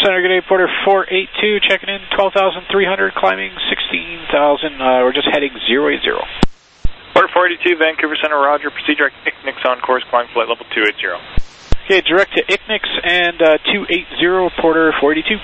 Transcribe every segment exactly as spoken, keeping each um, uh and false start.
Center, good day, Porter four eight two, checking in, twelve thousand three hundred, climbing sixteen thousand, uh, we're just heading zero eight zero. Porter four eighty-two, Vancouver Center, roger, proceed direct I C N I C on course, climb flight level two eighty. Okay, direct to I C N I C and uh, two eighty, Porter four eighty-two.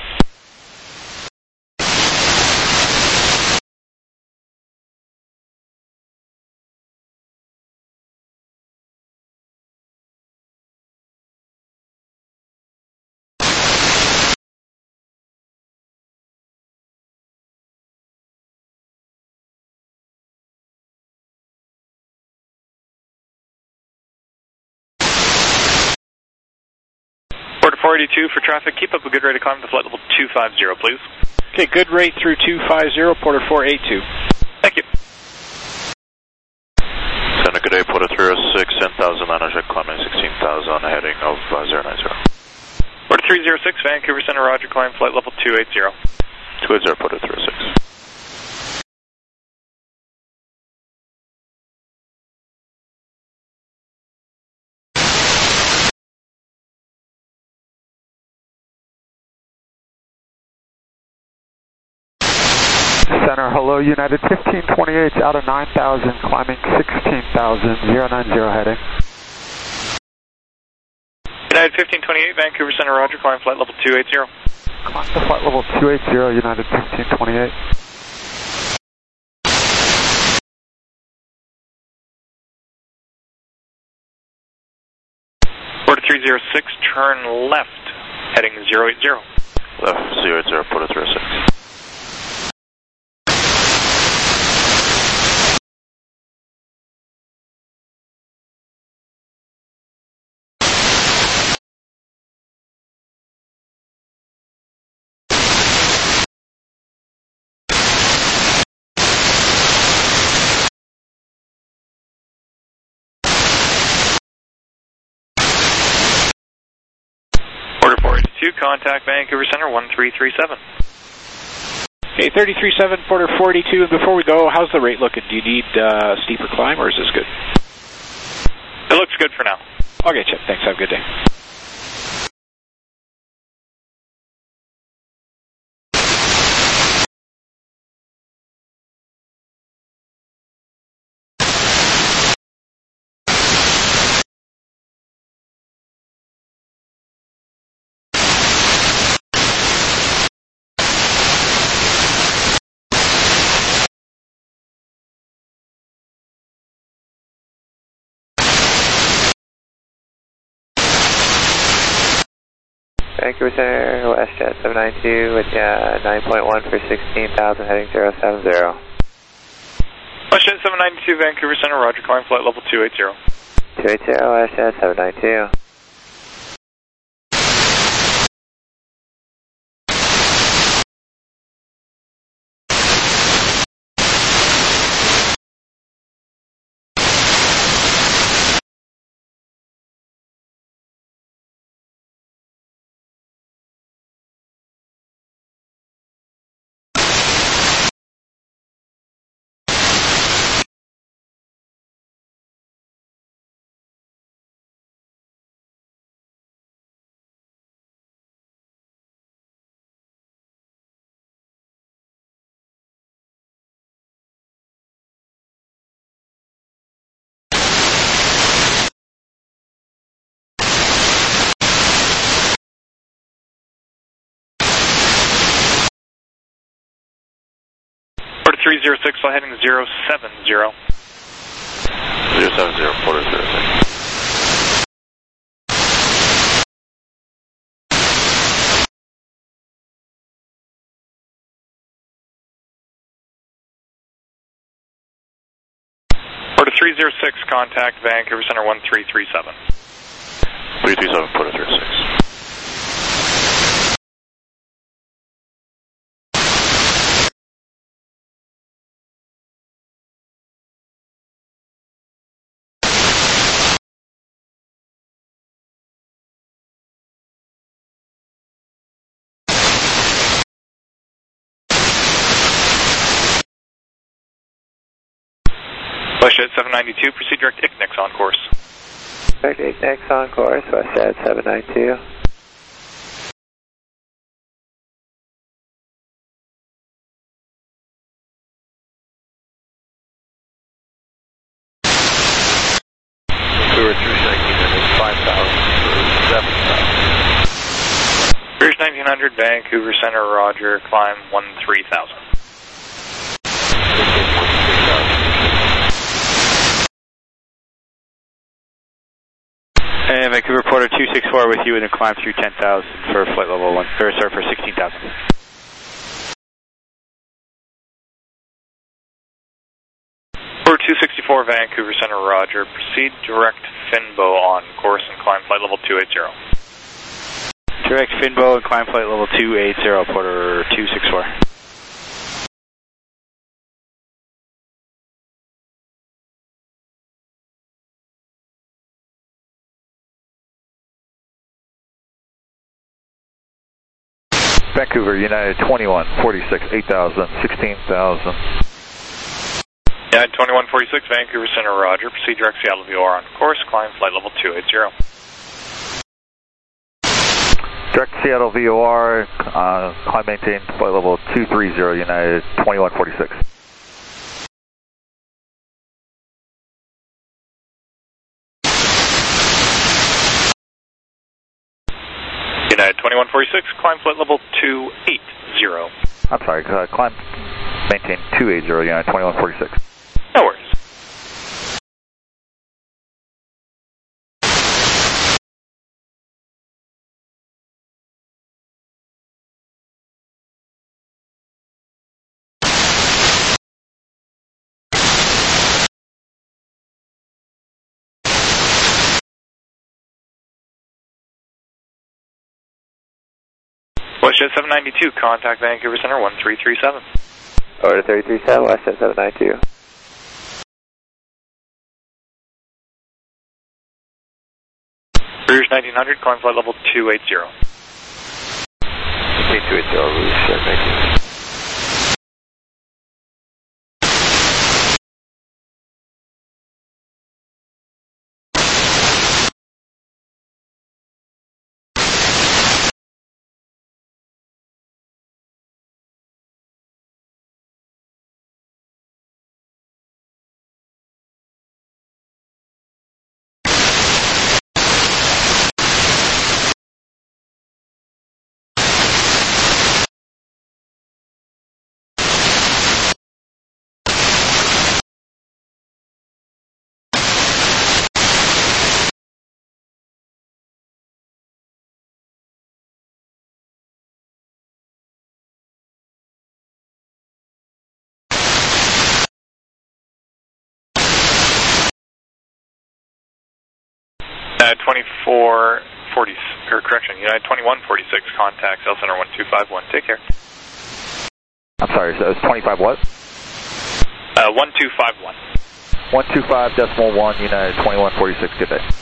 Porter four eighty-two for traffic, keep up a good rate of climb to flight level two fifty, please. Okay, good rate through two fifty, Porter four eighty-two. Thank you. Center, good day, Porter three oh six, ten thousand nine hundred, climbing sixteen thousand, heading of uh, zero nine zero. Porter three oh six, Vancouver Center, roger, climb flight level two eighty. two eighty, Porter three oh six. Center, hello, United fifteen twenty-eight out of nine thousand, climbing sixteen thousand, zero nine zero heading. United fifteen twenty-eight, Vancouver Center, roger, climb flight level two eighty. Climb to flight level two eighty, United fifteen twenty-eight. Porter three oh six, turn left, heading zero eight zero. Left, zero eight zero, Porter three oh six. Contact Vancouver Center, one three three seven. Okay, thirty-three seven, Porter four eighty-two, and before we go, how's the rate looking? Do you need uh, steeper climb, or is this good? It looks good for now. Okay, Chip, thanks, have a good day. Vancouver Center, WestJet seven nine two with uh, nine point one for sixteen thousand, heading zero seven zero. WestJet seven nine two, Vancouver Center, roger, climb flight level two eighty. two eighty, WestJet seven nine two. three oh six, flight heading zero seven zero. zero seven zero, Porter zero six. Porter three oh six, contact Vancouver Center, one three three seven. three three seven, Porter three oh six. WestJet seven ninety-two, proceed direct I C N I C on course. Direct I C N I C on course, WestJet seven nine two. nineteen hundred, Vancouver Center, roger, climb one three thousand. And Vancouver Porter two six four with you, and then climb through ten thousand for flight level one, or sorry, for sixteen thousand. Porter two sixty-four, Vancouver Center, roger, proceed direct Finbo on course and climb flight level two eighty. Direct Finbo and climb flight level two eighty, Porter two sixty-four. Vancouver, United twenty-one forty-six, eight thousand, sixteen thousand. United twenty-one forty-six, Vancouver Center, roger, proceed direct Seattle V O R on course, climb flight level two eighty. Direct Seattle V O R, uh, climb maintain flight level two thirty, United twenty-one forty-six. United twenty-one forty-six, climb flight level two eighty. I'm sorry, uh, climb maintain two eighty, United twenty-one forty-six. No worries. WestJet seven ninety-two, contact Vancouver Center one three three seven. Order thirty-three seven, WestJet seven ninety-two. Rouge nineteen hundred, climb flight level two eighty. two eighty, Rouge, thank you. United twenty-four forty, or correction, United twenty-one forty-six, contact Cell Center one two five one. Take care. I'm sorry, so it's twenty-five what? Uh, one two five one. one two five decimal one, United twenty-one forty-six, good day.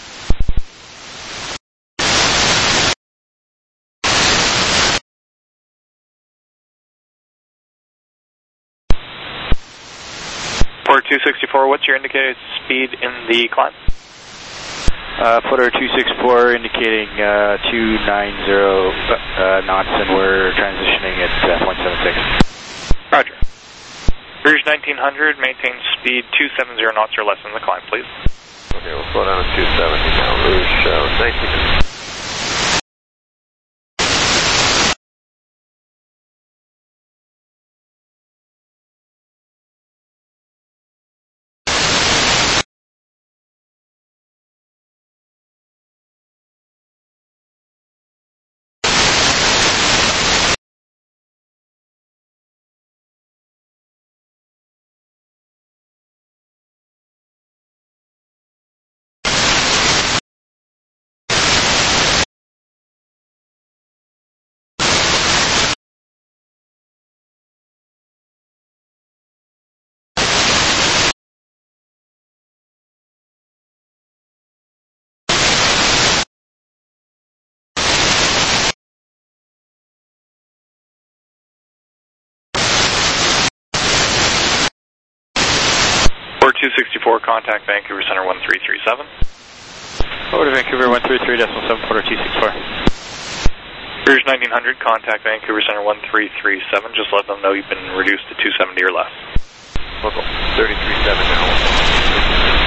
Porter two sixty-four, what's your indicated speed in the climb? Uh, Porter two sixty-four indicating uh, two ninety uh, knots, and we're transitioning at uh, point seven six. Roger. Rouge nineteen hundred, maintain speed two seventy knots or less in the climb, please. Okay, we'll slow down to two seventy now. Rouge uh, nineteen hundred. two sixty-four, contact Vancouver Center one three three seven. Over to Vancouver one three three decimal seven, Porter two sixty-four. Rouge nineteen hundred, contact Vancouver Center one three three seven. Just let them know you've been reduced to two seventy or less. Local thirty-three seven now.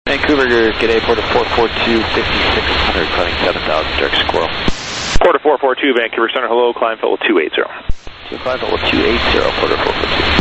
Vancouver, g'day, Porter four four two, fifty-six hundred, climbing seven thousand, direct squirrel. Porter four four two, Vancouver Center, hello, climb level two eighty. So climb level two eighty, Porter four four two.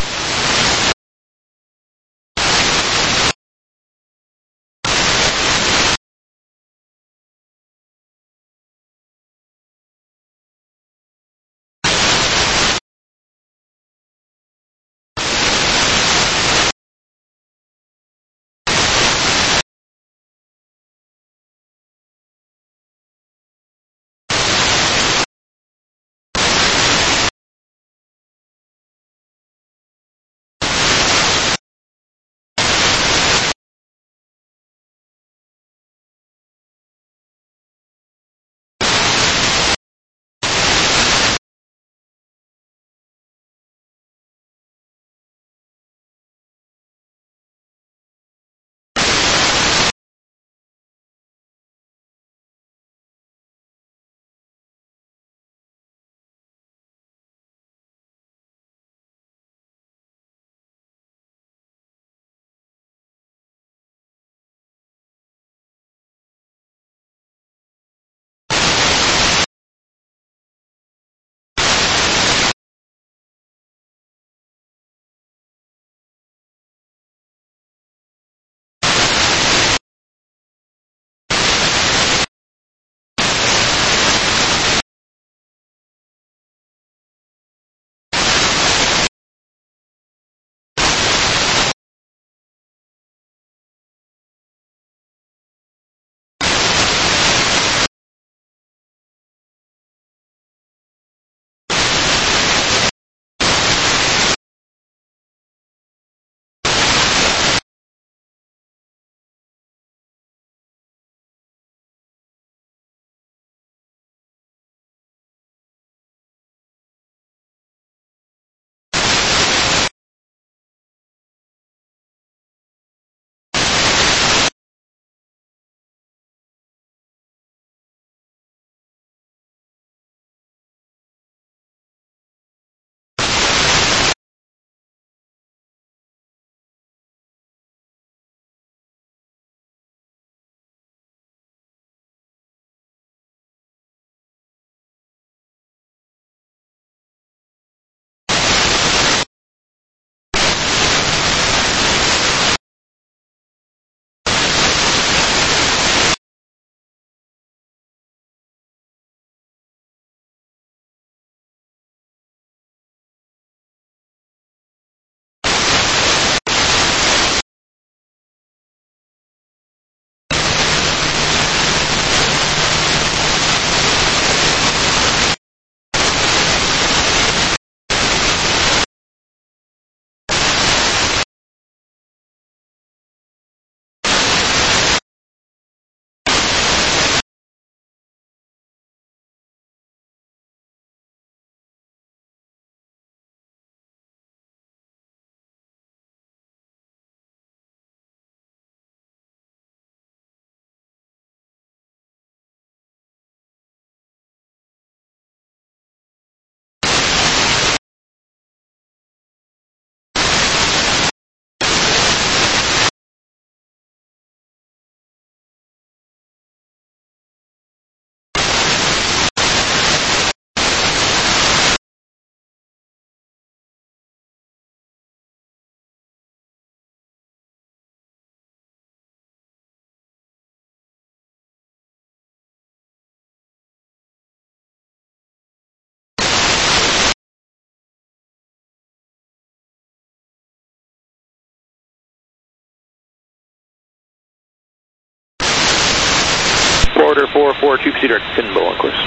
Porter four four two, direct Finbo on course.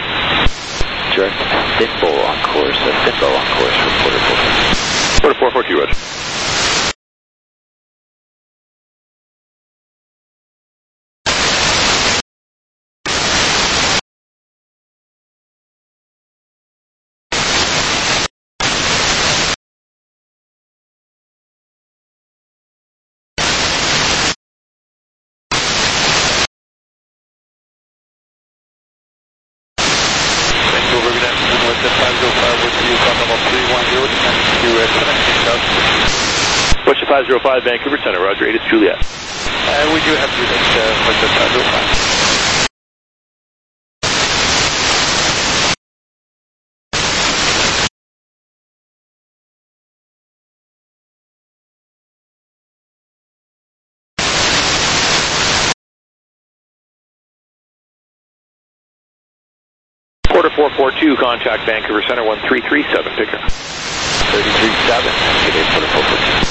Direct Finbo on course, uh, Finbo on course for Porter four four two. Porter four four two, roger. What's your five zero five, Vancouver Center, roger, eight is Juliet. Uh, we do have units uh, for the Federal Fund. Quarter four four two, contact Vancouver Center, one three three seven, picker. three three seven, it is quarter four four two.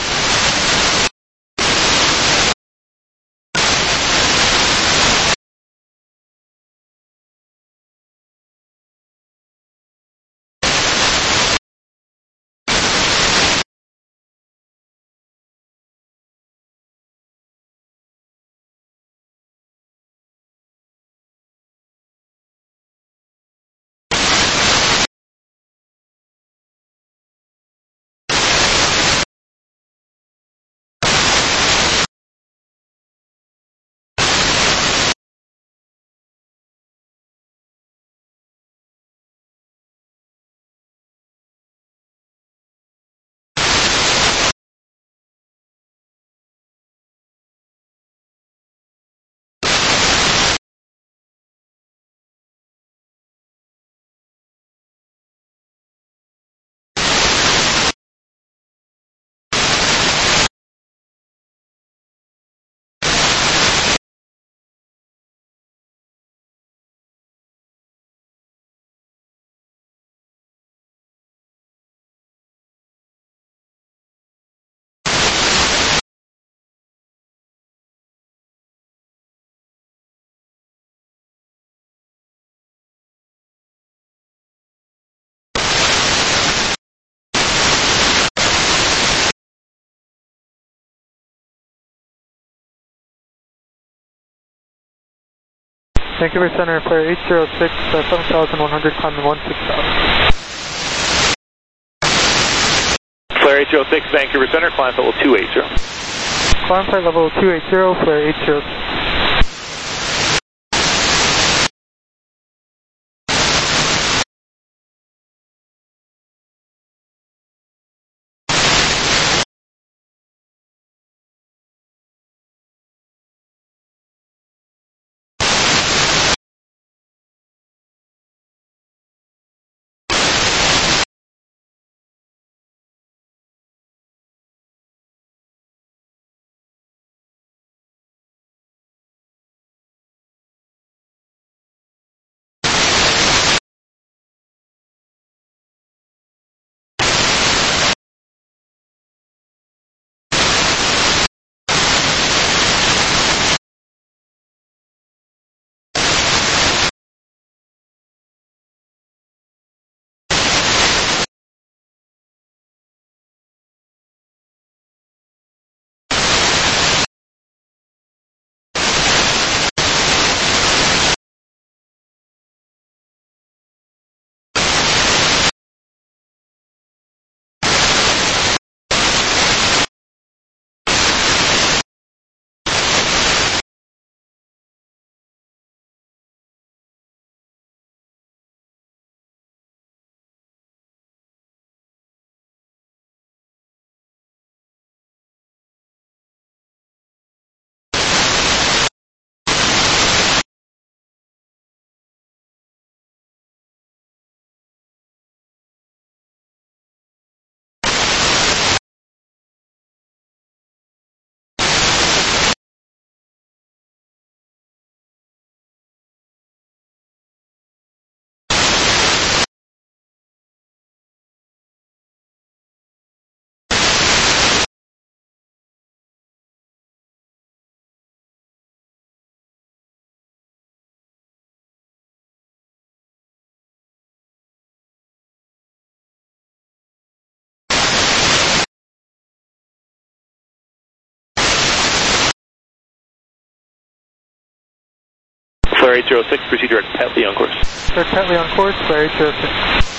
Vancouver Center, flare eight zero six, uh, seven thousand one hundred, climbing one six thousand. Flare eight zero six, Vancouver Center, climb level two eight zero. Climb flight level two eight zero, flare eight zero six. Flare eight zero six, proceed direct Petley on course. Direct Petley on course, flare eight zero six.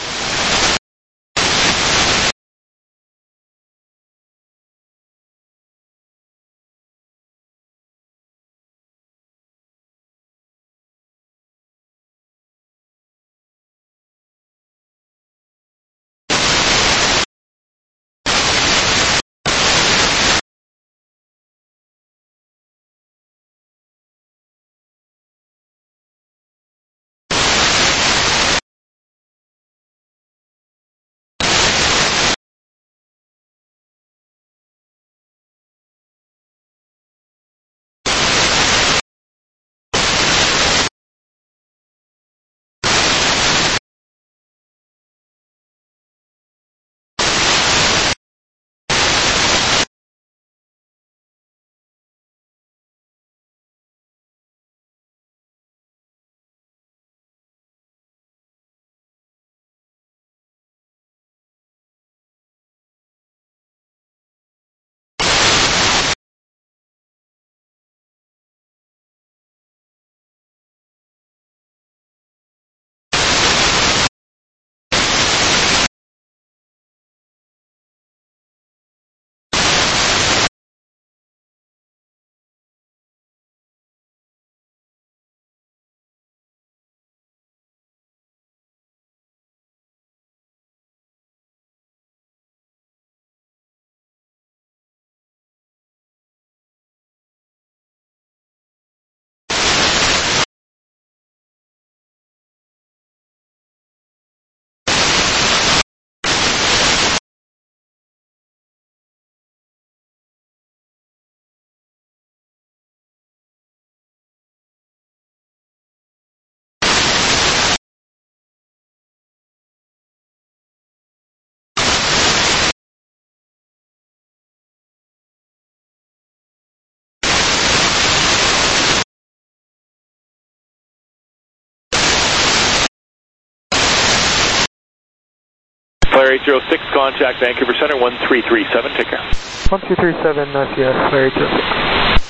Flare eight zero six, contact Vancouver Center one three three seven, take care. one two three seven, S E S, Flare eight zero six.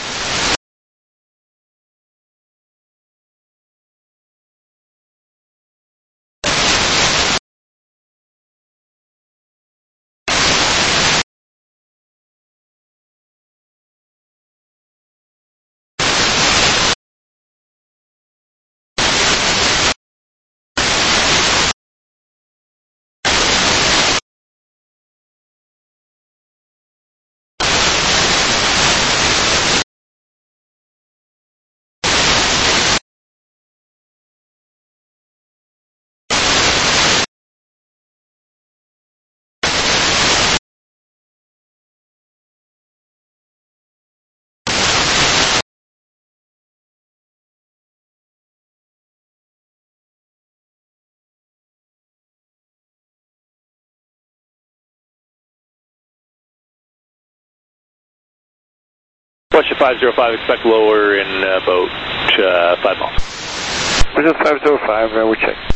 Russia five zero five, expect lower in uh, about uh, five miles. Russia five zero five, uh, we check.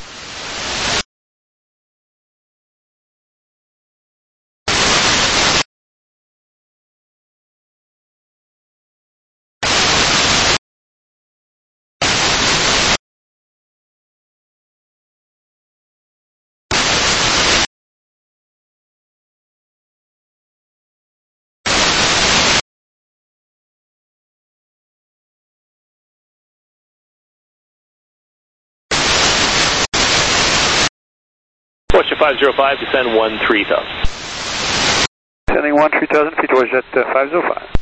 Russia five zero five, descend one three thousand. Sending one three thousand feet, was at uh, five zero five.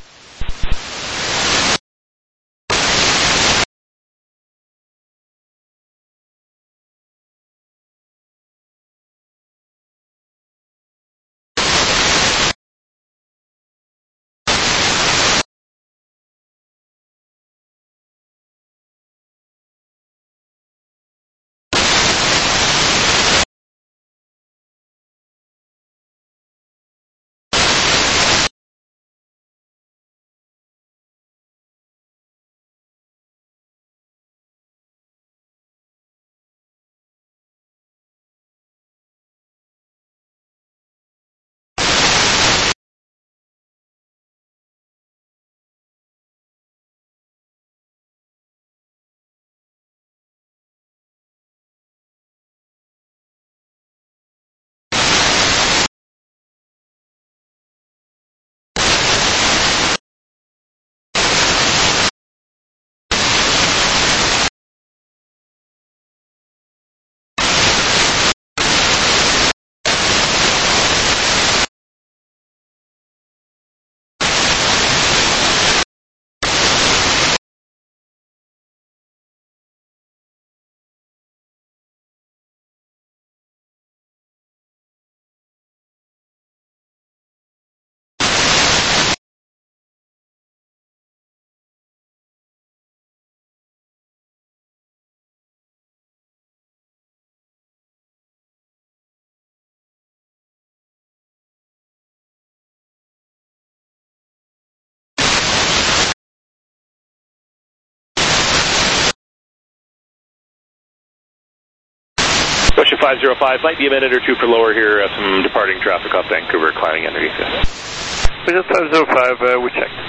Russia five zero five, might be a minute or two for lower here, uh, some departing traffic off Vancouver climbing underneath this. Russia five zero five, uh, we check.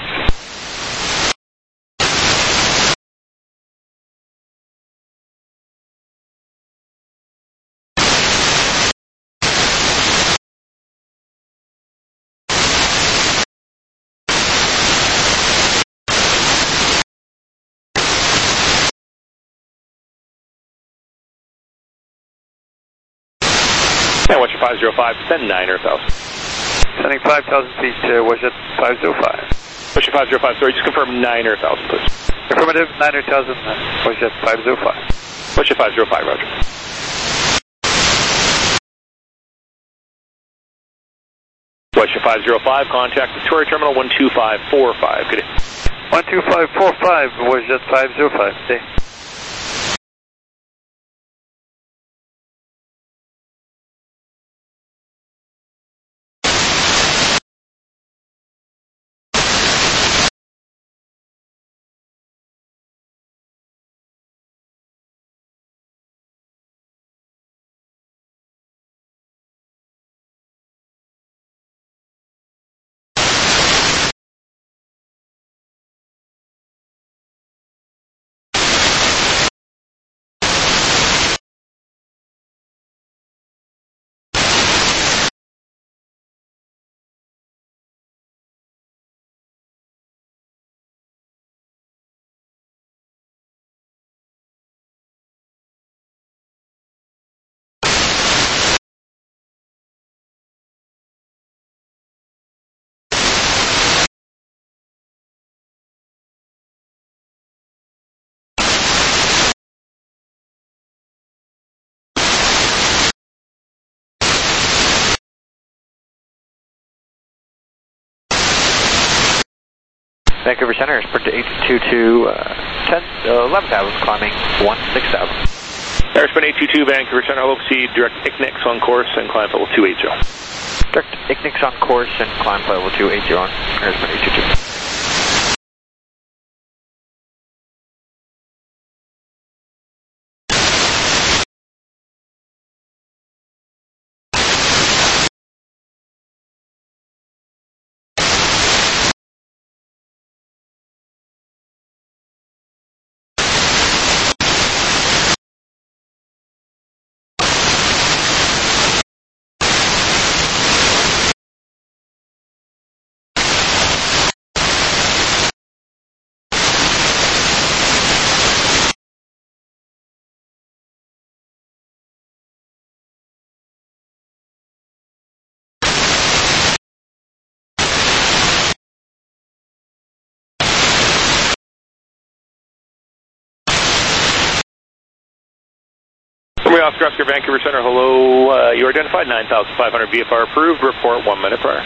And Russia five zero five, send nine or one thousand. Sending five thousand feet, uh, was at five zero five. Russia five zero five, sorry, just confirm nine or one thousand, please. Affirmative, nine thousand, uh, was at five zero five. Russia five zero five, roger. Russia five zero five, contact Victoria Terminal one two five four five, good day. one two five four five, was at five zero five, stay. Vancouver Center, Sprint to eight two two, uh, ten, uh, eleven thousand, climbing one six thousand. Airspan eight two two, Vancouver Center, hello, proceed direct I C N I X on course and climb level two eighty. Direct I C N I X on course and climb level two eighty on Airspan eight two two. Romeo Oscar Oscar, Vancouver Center, hello, uh, you are identified, nine thousand five hundred V F R approved, report one minute prior.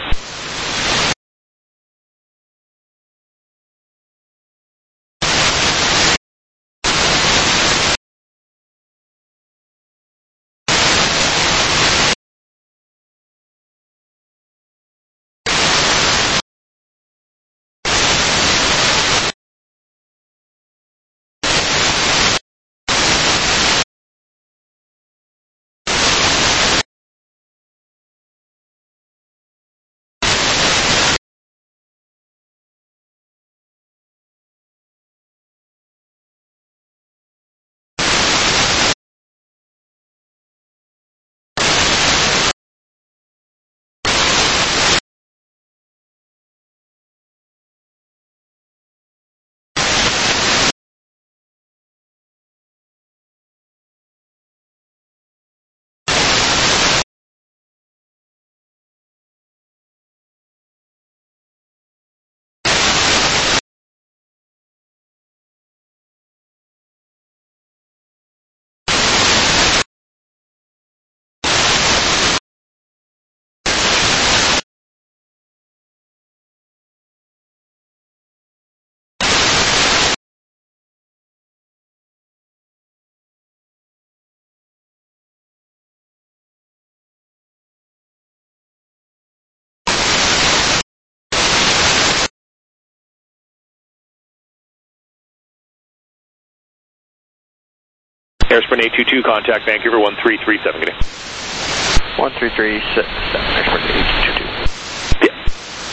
Airspan eight two two, contact Vancouver one three three seven, good day. one three three seven, Airspan eight two two. Yeah.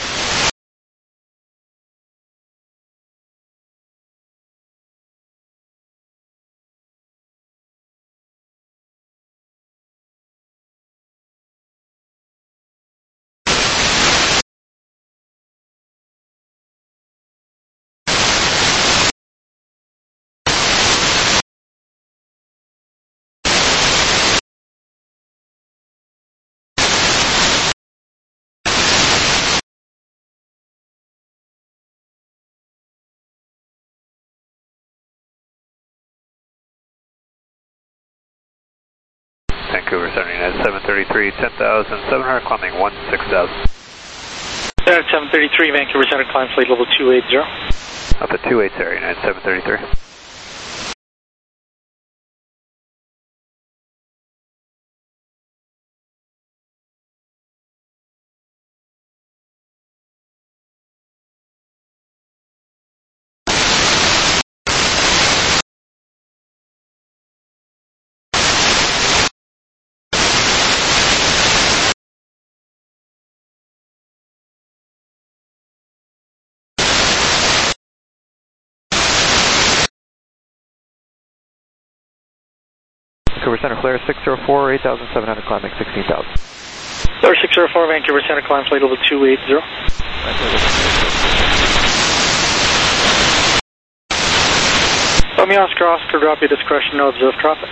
Vancouver Center, United seven thirty-three, ten thousand seven hundred, climbing one six thousand. United seven thirty-three, Vancouver Center, climb flight level two eighty. Up at two eighty, United seven thirty-three. Vancouver Center, flare six zero four, eight thousand seven hundred, climbing sixteen thousand. Flare six zero four, Vancouver Center, climb flight level two eighty. Let me Oscar Oscar, drop your discretion, no observed traffic.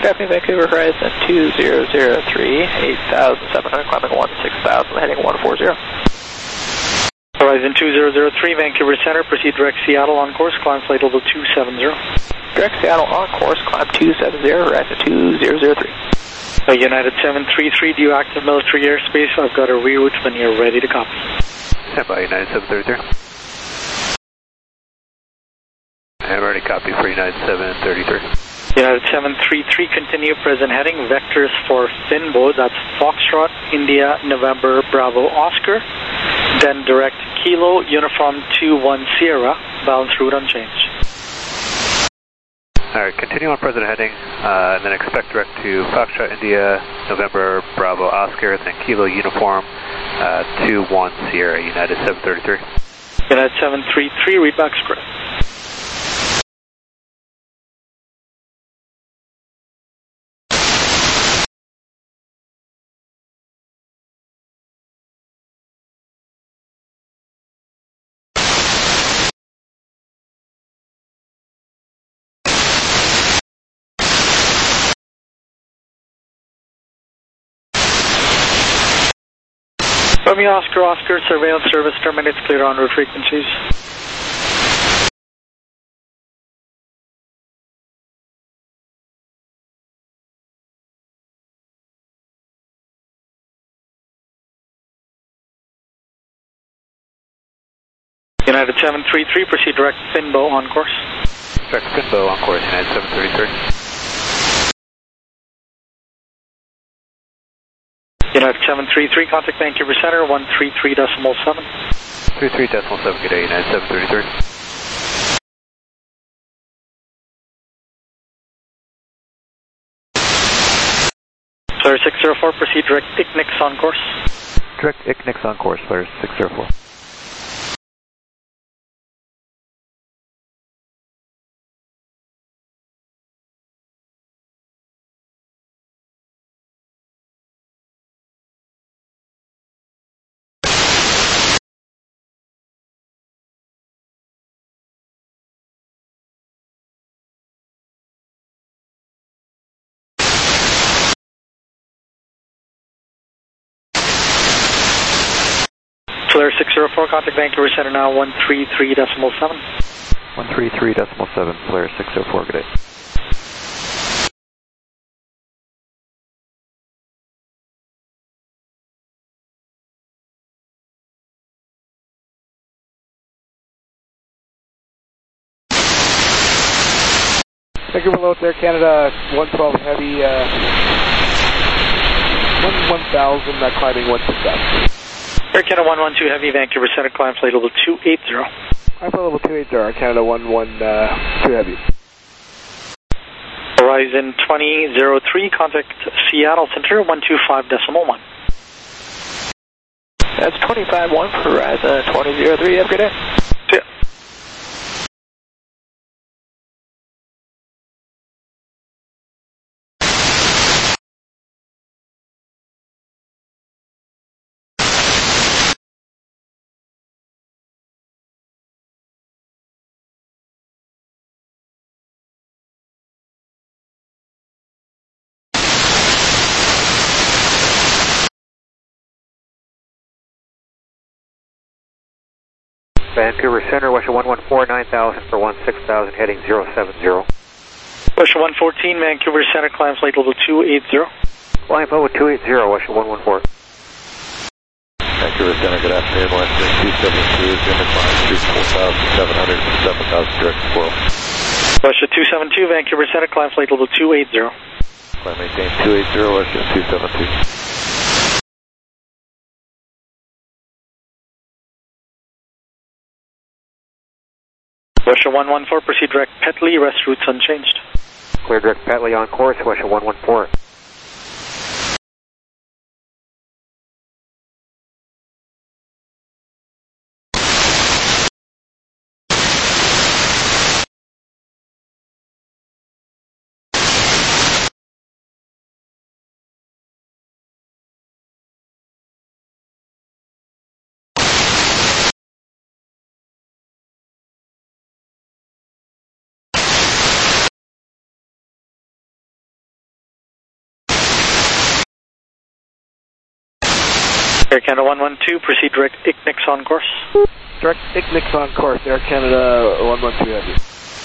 Traffic Vancouver Horizon two zero zero three, eight thousand seven hundred, climbing one six thousand, heading one four zero. Horizon two zero zero three, Vancouver Center, proceed direct Seattle on course, climb flight level two seven zero. Direct Seattle on course, climb two seven zero, Horizon two zero zero three. Uh, United seven three three, due active military airspace, I've got a reroute when you're ready to copy. Stand by, United seven three three. I've already copied for United seven three three. United seven three three, continue present heading, vectors for Finbo, that's Foxtrot, India, November, Bravo, Oscar, then direct Kilo, Uniform two one Sierra, balance route unchanged. Alright, continue on present heading, uh, and then expect direct to Foxtrot, India, November, Bravo, Oscar, then Kilo, Uniform, uh, two one Sierra, United seven three three. United seven three three, read back script. Romeo Oscar Oscar, surveillance service terminates, clear en route frequencies. United seven three three, proceed direct Finbo on course. Direct Finbo on course, United seven three three. United seven three three, contact Vancouver Center, one three three decimal seven. three three decimal seven, good day, United seven three three. Flare six zero four, proceed direct I C N I X on course. Direct I C N I X on course, Flare six zero four. Flare six zero four, contact Vancouver Center now, one three three decimal seven. one three three decimal seven, Flare six zero four, good day. Vancouver Low, Air Canada, one twelve Heavy, uh, one thousand, uh, climbing one six thousand. Air Canada one one two Heavy, Vancouver Center, climb flight level two eight zero. Climb flight level two eight zero, Air Canada one one two Heavy. Horizon twenty zero three, contact Seattle Center, one two five decimal one. That's twenty-five one for Horizon twenty zero three, have a good day. See ya. Vancouver Center, Western one one four, nine thousand for one six thousand, heading zero seven zero. Western one fourteen, Vancouver Center, climb flight level two eight zero. Climb level two eight zero, Western one one four. Vancouver Center, good afternoon, Western two seven two, Zimmer climb two four thousand seven hundred, seven thousand direct squirrel. Western two seven two, Vancouver Center, climb flight level two eight zero. Climb maintain two eight zero, Western two seven two. Western one one four, proceed direct Petley, rest routes unchanged. Clear direct Petley on course, Western one one four. Air Canada one one two, proceed direct I C N I X on course. Direct I C N I X on course, Air Canada one one two Heavy.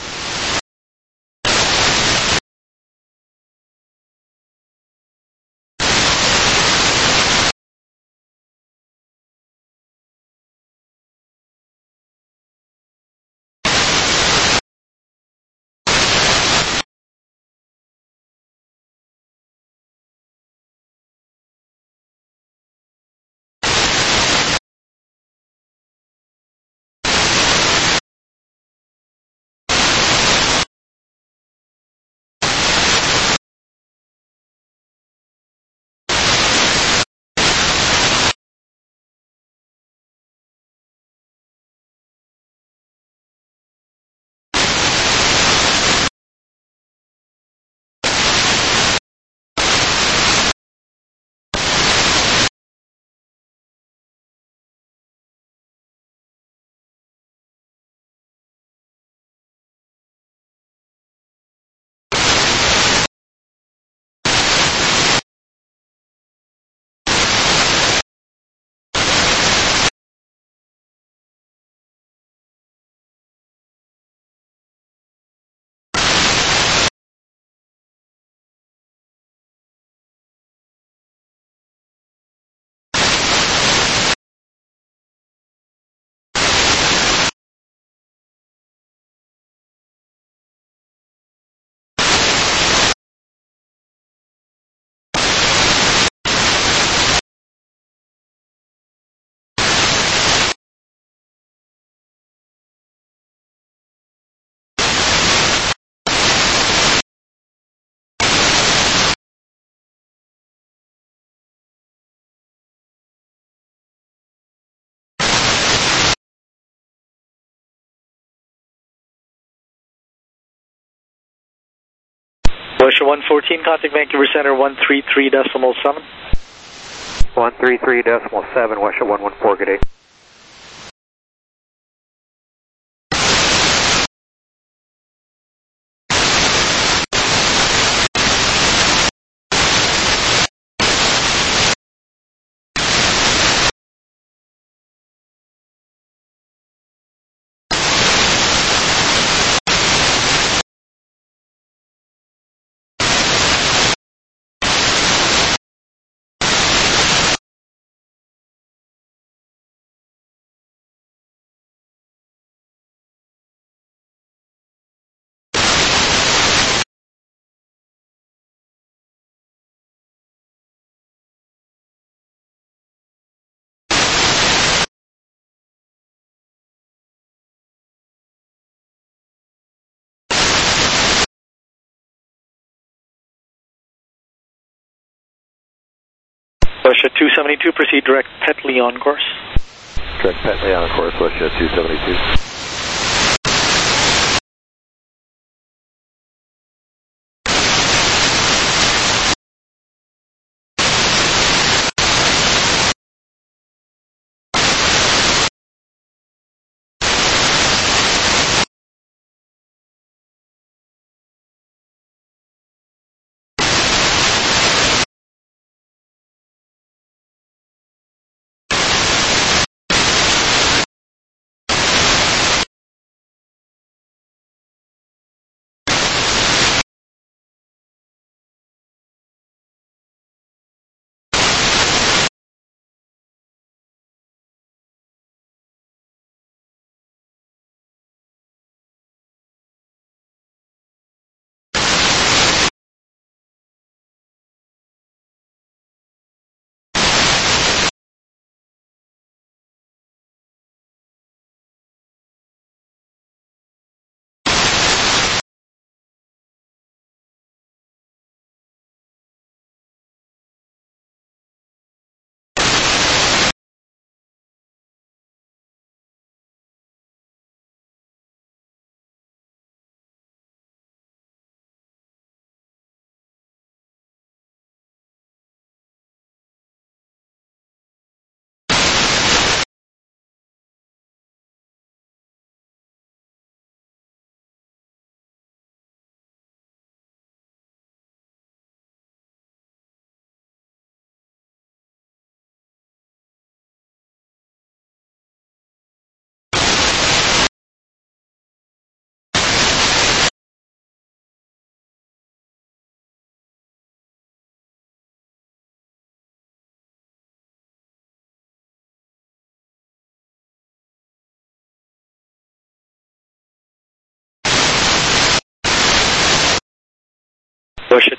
Wisher one fourteen, contact Vancouver Center one three three decimal seven. one three three decimal seven, Wisher one one four, good day. Wisher two seventy-two, proceed direct Petley on course. Direct Petley on course, Wisher two seventy-two.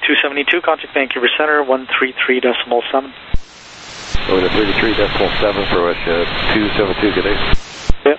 two seventy-two, contact Vancouver Center, one three three decimal seven. Going to thirty-three decimal seven for Russia, two seventy-two, good day. Yep.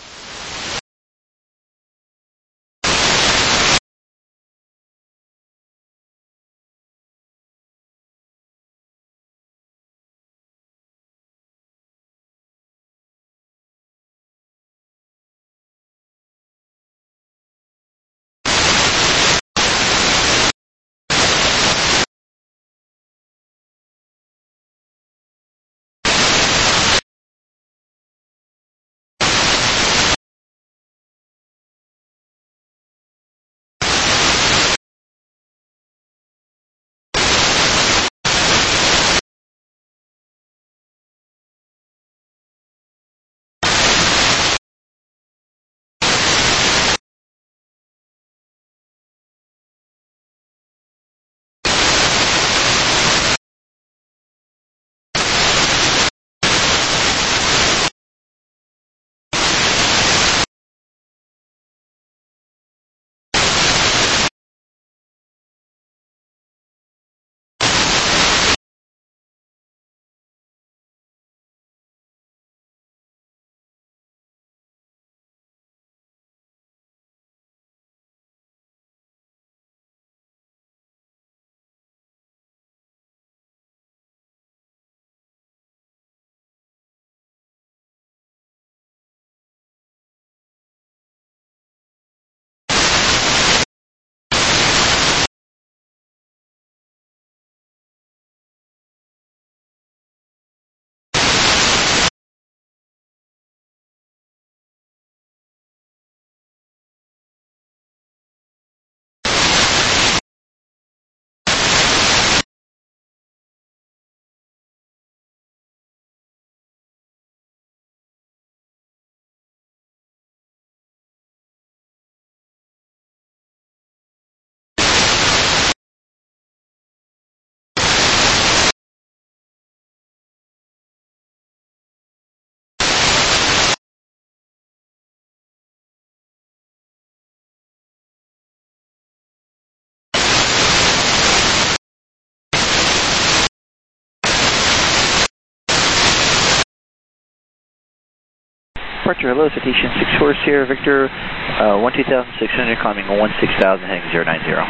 Departure, hello, citation six four Sierra Victor, uh, one two thousand six hundred, climbing one six thousand, heading zero nine zero.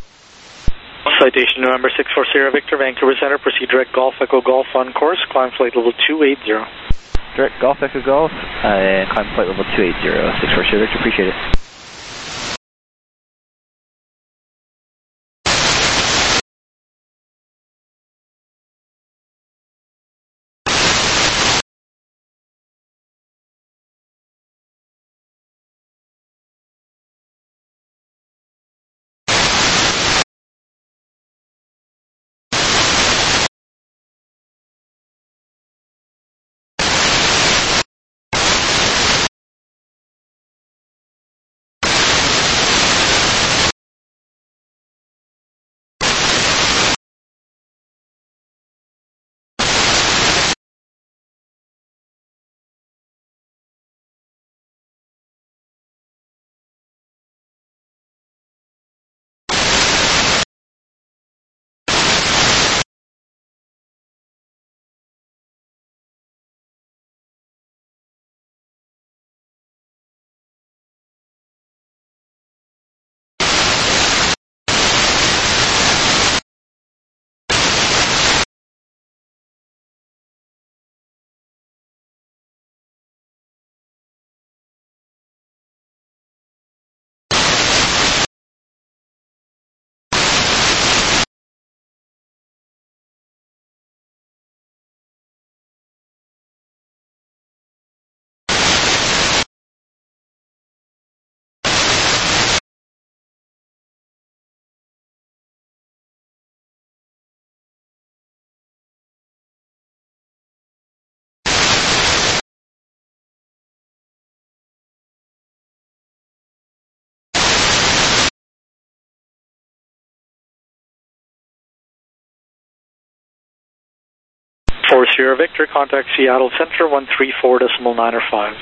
Citation November six four Sierra Victor, Vancouver Center, proceed direct Golf Echo Golf on course, climb flight level two eighty. Direct Golf Echo Golf, uh, and climb flight level two eighty, six four Sierra Victor, appreciate it. four Sierra Victor, contact Seattle Center, one three four decimal nine five.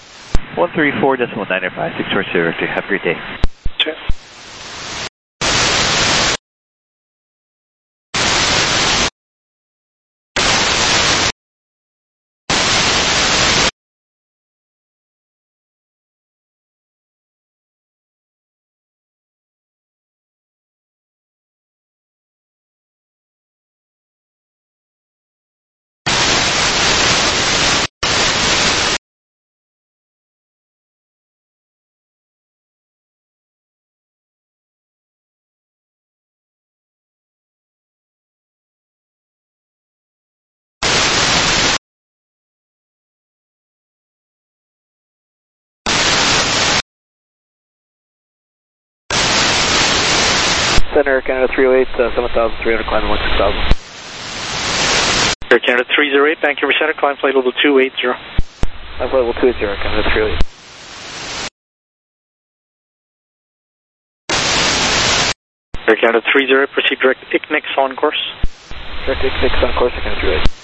one three four decimal nine five, six four Sierra Victor, have a great day. Okay. Center Canada three oh eight, uh, seven thousand three hundred, climbing one six thousand. Air Canada three oh eight, Vancouver Center, climb flight level two eighty. Climb flight level two eighty, Canada three oh eight. Air Canada three oh eight, proceed direct I C N I X on course. Direct I C N I X on course, Canada three oh eight.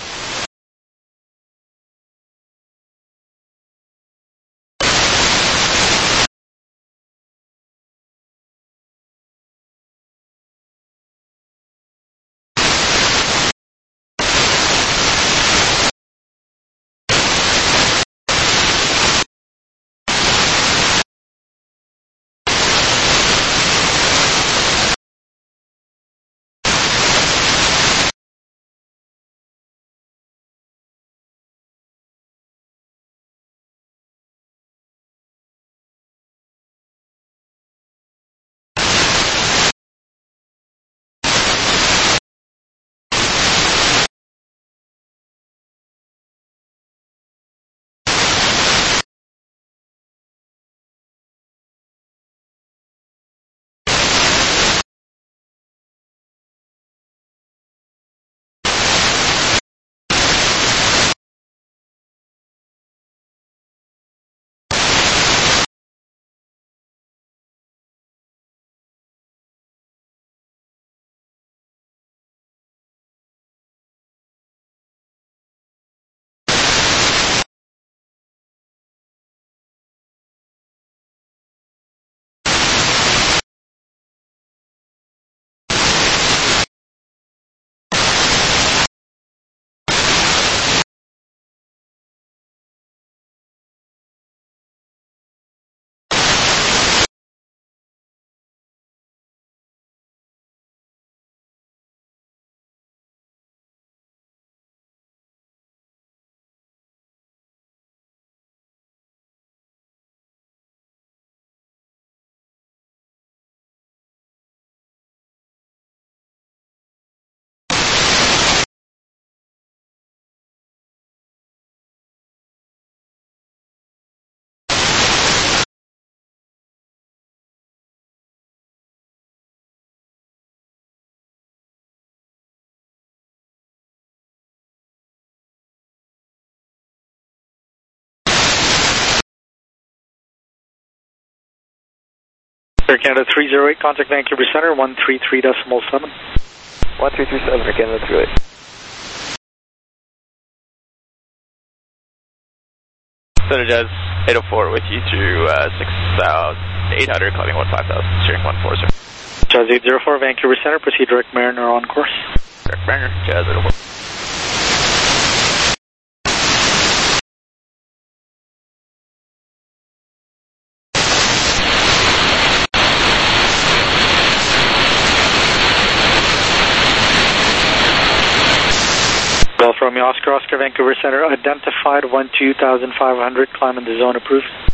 Air Canada three oh eight, contact Vancouver Center, one three three decimal seven. one three three seven, Air Canada three oh eight. Center Jazz eight oh four with you through uh, six thousand eight hundred, climbing one five thousand, steering one four zero. Jazz eight oh four, Vancouver Center, proceed direct Mariner on course. Direct Mariner, Jazz eight oh four. Golf Romeo Oscar, Oscar, Vancouver Center, identified one two thousand five hundred, climb in the zone approved.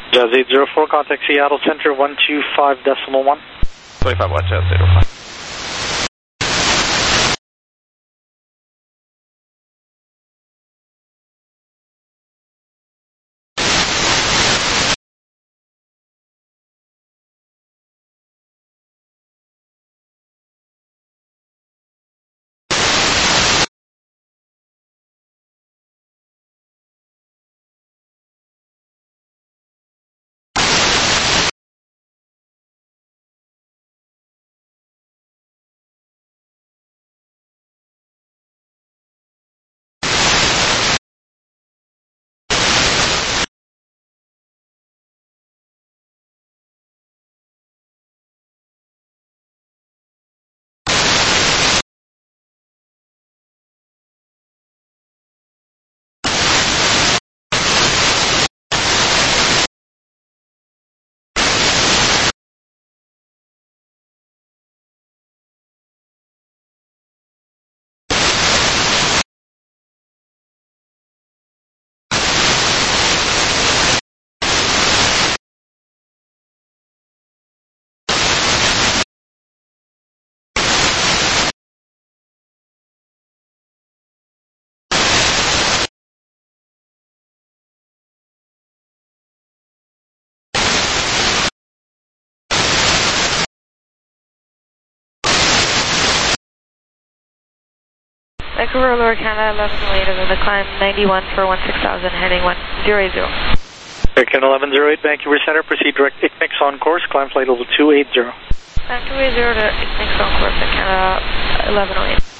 Jazz eight zero four, contact Seattle Center one two five decimal one. twenty-five watts, Jazz eight oh five. Vancouver, Lower Canada, eleven oh eight, over the climb ninety-one for one six thousand, heading one zero eight zero. Air Canada eleven oh eight, Vancouver Center, proceed direct I C N I X on course, climb flight level two eight zero. Climb two eight zero to I C N I X on course, Air Canada eleven oh eight.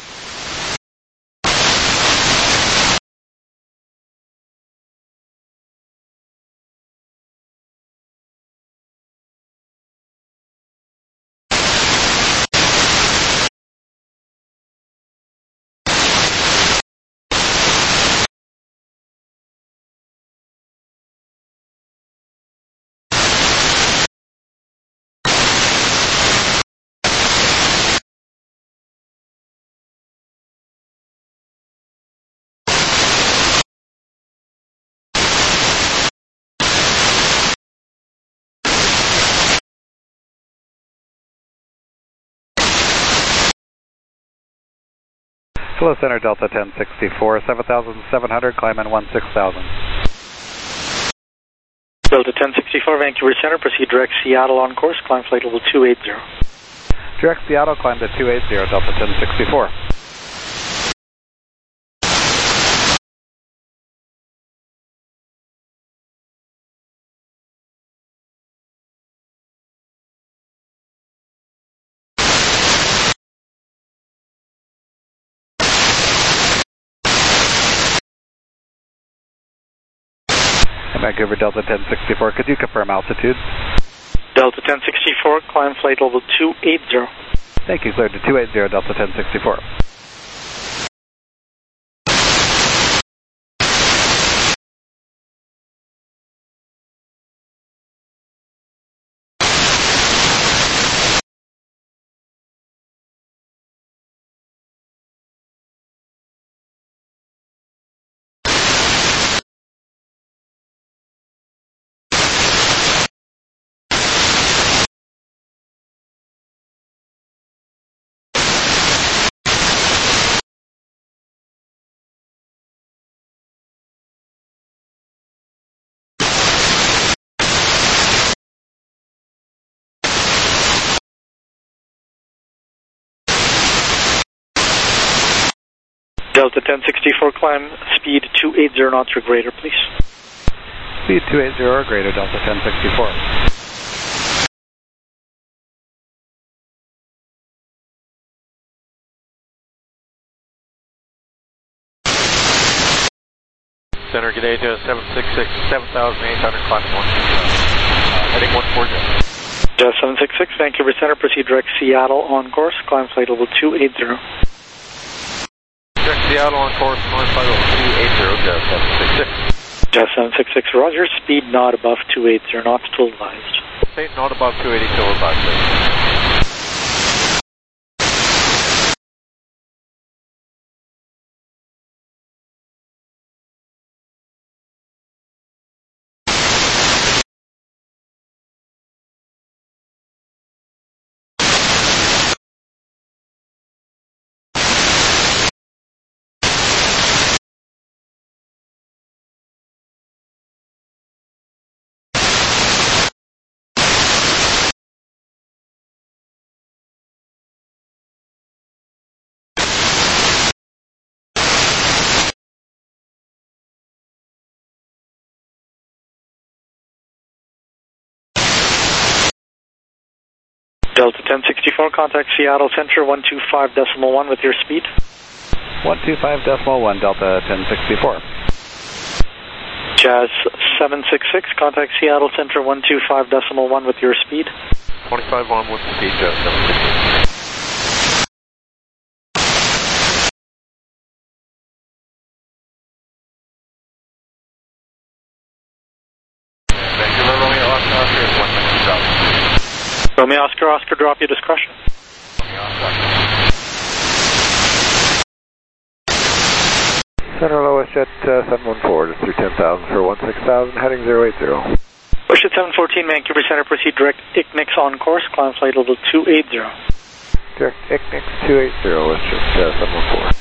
Hello, Center Delta ten sixty-four, seven thousand seven hundred, climb in one six thousand. Delta ten sixty-four, Vancouver Center, proceed direct Seattle on course, climb flight level two eight zero. Direct Seattle, climb to two eight zero, Delta ten sixty-four. Vancouver Delta ten sixty-four, could you confirm altitude? Delta ten sixty-four, climb flight level two eight zero. Thank you, cleared to two eight zero, Delta ten sixty-four. Delta ten sixty-four, climb speed two eight zero knots or greater, please. Speed two eight zero or greater, Delta ten sixty-four. Center, good day, Jazz seven six six, seven thousand eight hundred, climbing one six thousand. Uh, heading one four zero. Jazz seven six six, Vancouver Center, proceed direct Seattle on course, climb flight level two eight zero. Direct Seattle on course, climb flight level two eight zero, Jazz seven six six. Jazz seven six six, roger, speed not above two eight zero knots, till advised. State not above two eighty, till advised. Delta ten sixty-four, contact Seattle Center one two five decimal one with your speed. one two five decimal one, Delta ten sixty-four. Jazz seven six six, contact Seattle Center one two five decimal one with your speed. twenty-five one with speed, Jazz seven six six. Romeo Oscar, Oscar, drop your discretion. Center lowest jet uh, seven one four, just through ten thousand for one six thousand, heading zero eight zero. Push at seven fourteen, Vancouver Center, proceed direct I C N I X on course, climb flight level two eighty. Direct I C N I X two eighty, west jet uh, seven one four.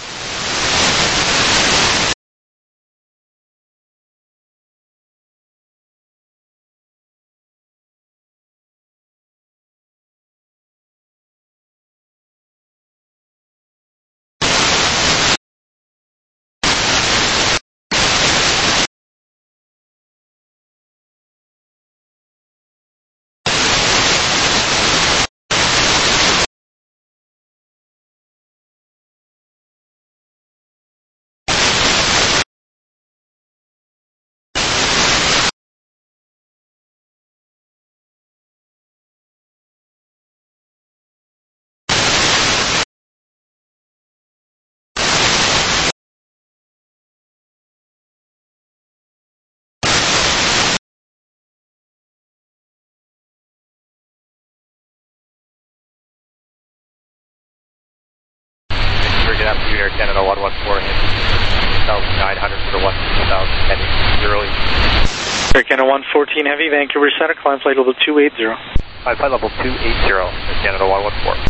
Get up to Air Canada one one four, nine hundred for the one thousand, heading zero eight. Air Canada one fourteen Heavy, Vancouver Center, climb flight level two eighty. Climb flight level two eighty, Air Canada one one four.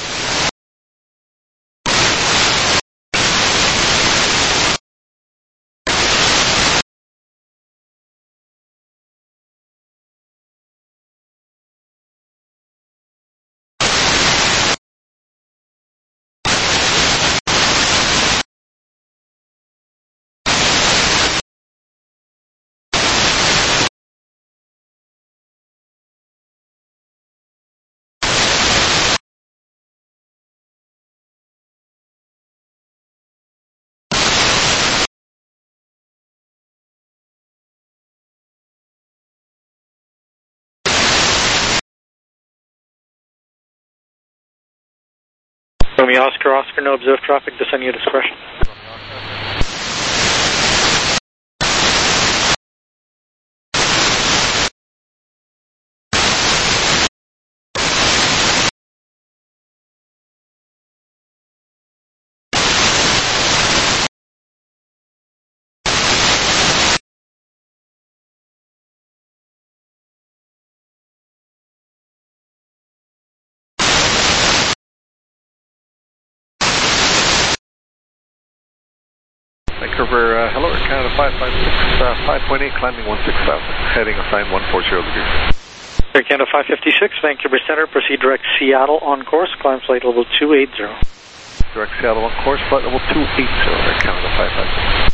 Romeo Oscar, Oscar, no observed traffic, descend your discretion. Vancouver, uh, hello, Air Canada five five six, uh, five point eight, climbing one six thousand, heading assigned one forty degrees. Air Canada five fifty-six, Vancouver Center, proceed direct Seattle on course, climb flight level two eighty. Direct Seattle on course, flight level two eighty, Air Canada five five six.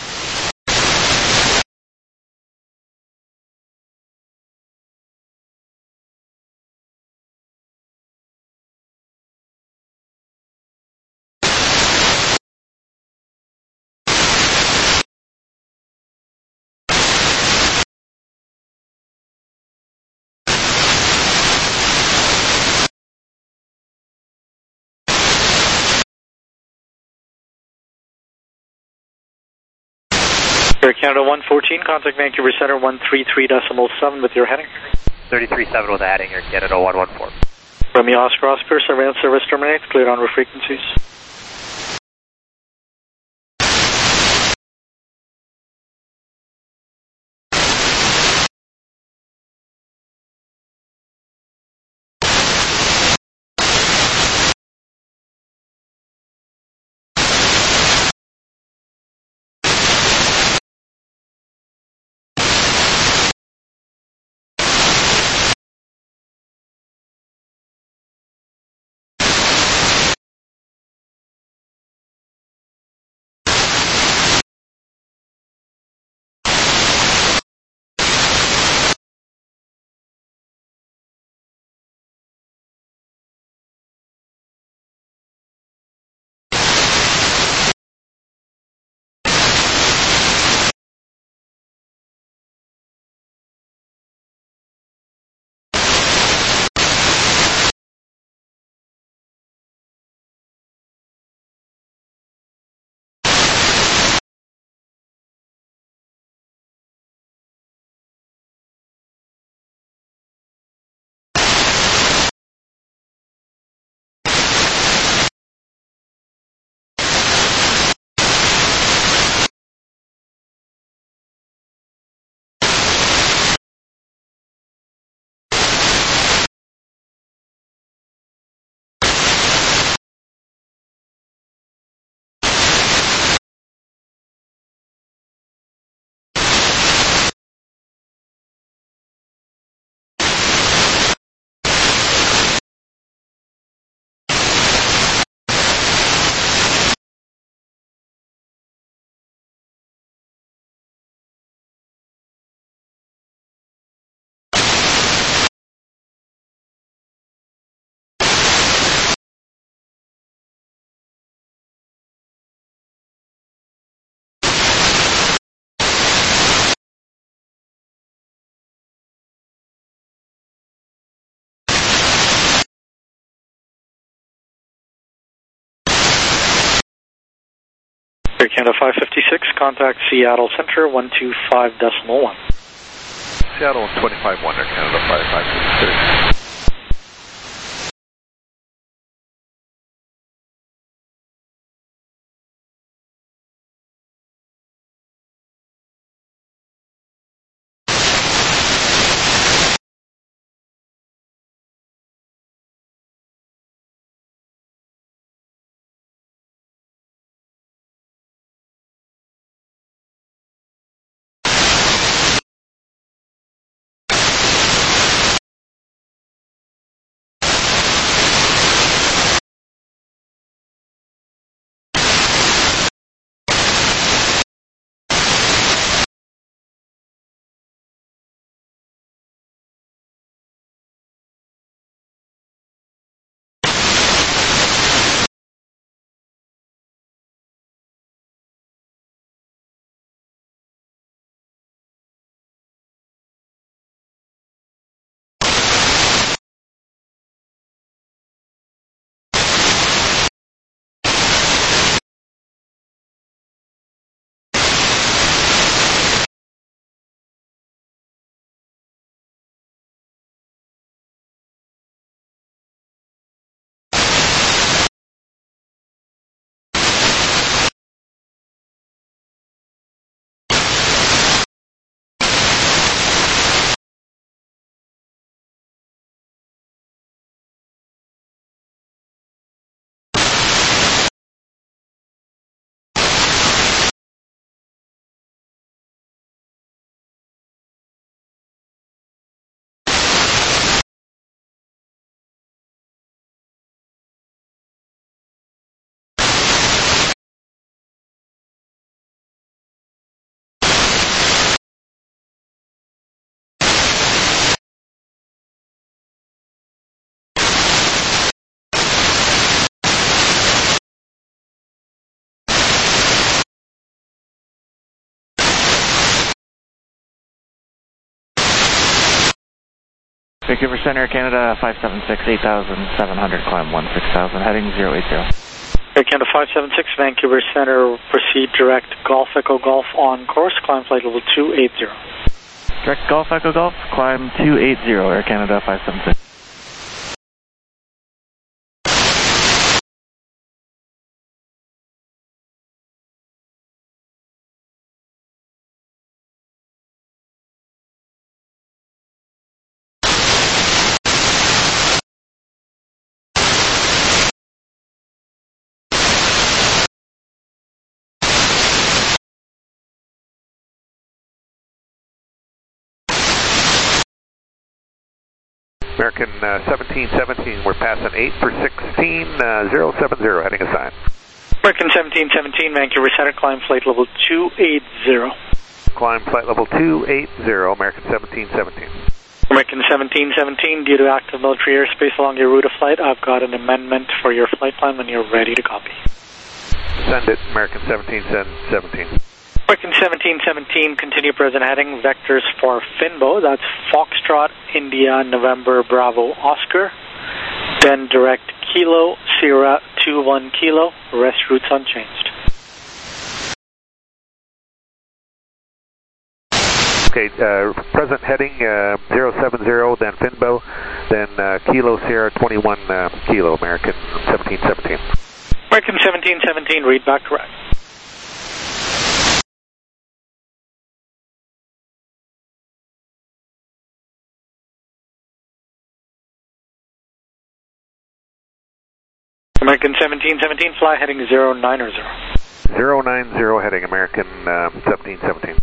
Air Canada one fourteen, contact Vancouver Center one three three decimal seven with your heading. thirty-three seven with a heading, Air Canada one one four. Romeo Oscar, Oscar, surveillance service terminates, cleared on frequencies. Air Canada five fifty-six, contact Seattle Center one two five decimal one. Seattle one twenty-five one, Air Canada five five six. Vancouver Center, Canada five seven six, eight thousand seven hundred, climb one six thousand, heading zero eight zero. Air Canada five seven six, Vancouver Center, proceed direct Golf Echo Golf on course, climb flight level two eight zero. Direct Golf Echo Golf, climb two eight zero, Air Canada five seven six. American uh, seventeen seventeen, we're passing eight for sixteen, uh, zero seven zero, heading aside. American seventeen seventeen, Vancouver Center, climb flight level two eight zero. Climb flight level two eight zero, American seventeen seventeen. American seventeen seventeen, due to active military airspace along your route of flight, I've got an amendment for your flight plan when you're ready to copy. Send it, American seventeen seventeen. American seventeen seventeen, continue present heading, vectors for Finbo, that's Foxtrot, India, November, Bravo, Oscar, then direct Kilo, Sierra, two one Kilo, rest routes unchanged. Okay, uh, present heading uh, zero seven zero, then Finbo, then uh, Kilo, Sierra, twenty-one uh, Kilo, American seventeen seventeen. American seventeen seventeen, read back correct. American seventeen seventeen, fly heading zero nine zero. zero nine zero heading, American uh, seventeen seventeen.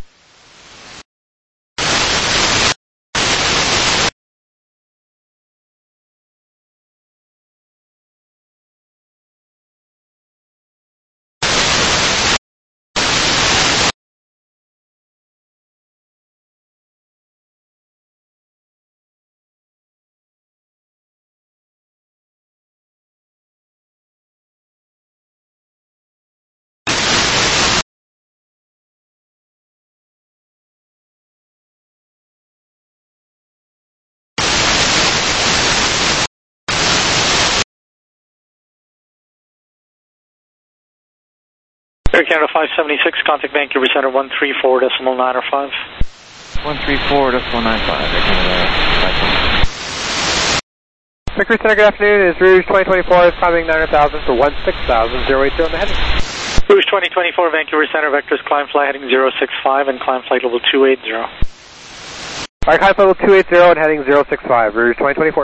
Air Canada five seventy-six, contact Vancouver Center one three four decimal nine or five. one three four decimal nine five, Air Canada five seventy-six. Vancouver Center, good afternoon. It is Rouge twenty twenty-four, is climbing nine hundred thousand for one six thousand, zero eight zero on the heading. Rouge twenty twenty-four, Vancouver Center, vectors climb flight heading zero six five and climb flight level two eight zero. Alright, climb flight level two eight zero and heading zero six five, Rouge twenty twenty-four.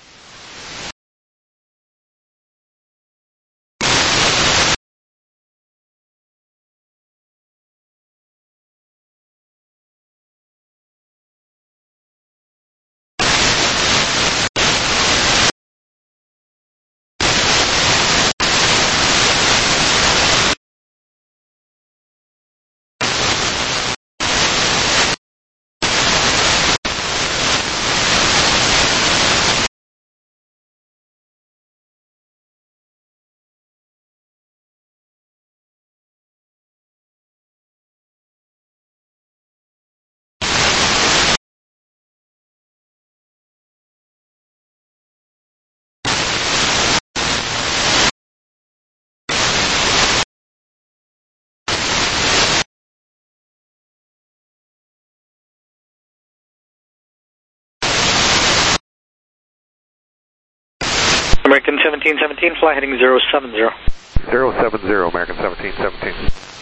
American seventeen seventeen, fly heading zero seven zero. zero seven zero, American seventeen seventeen.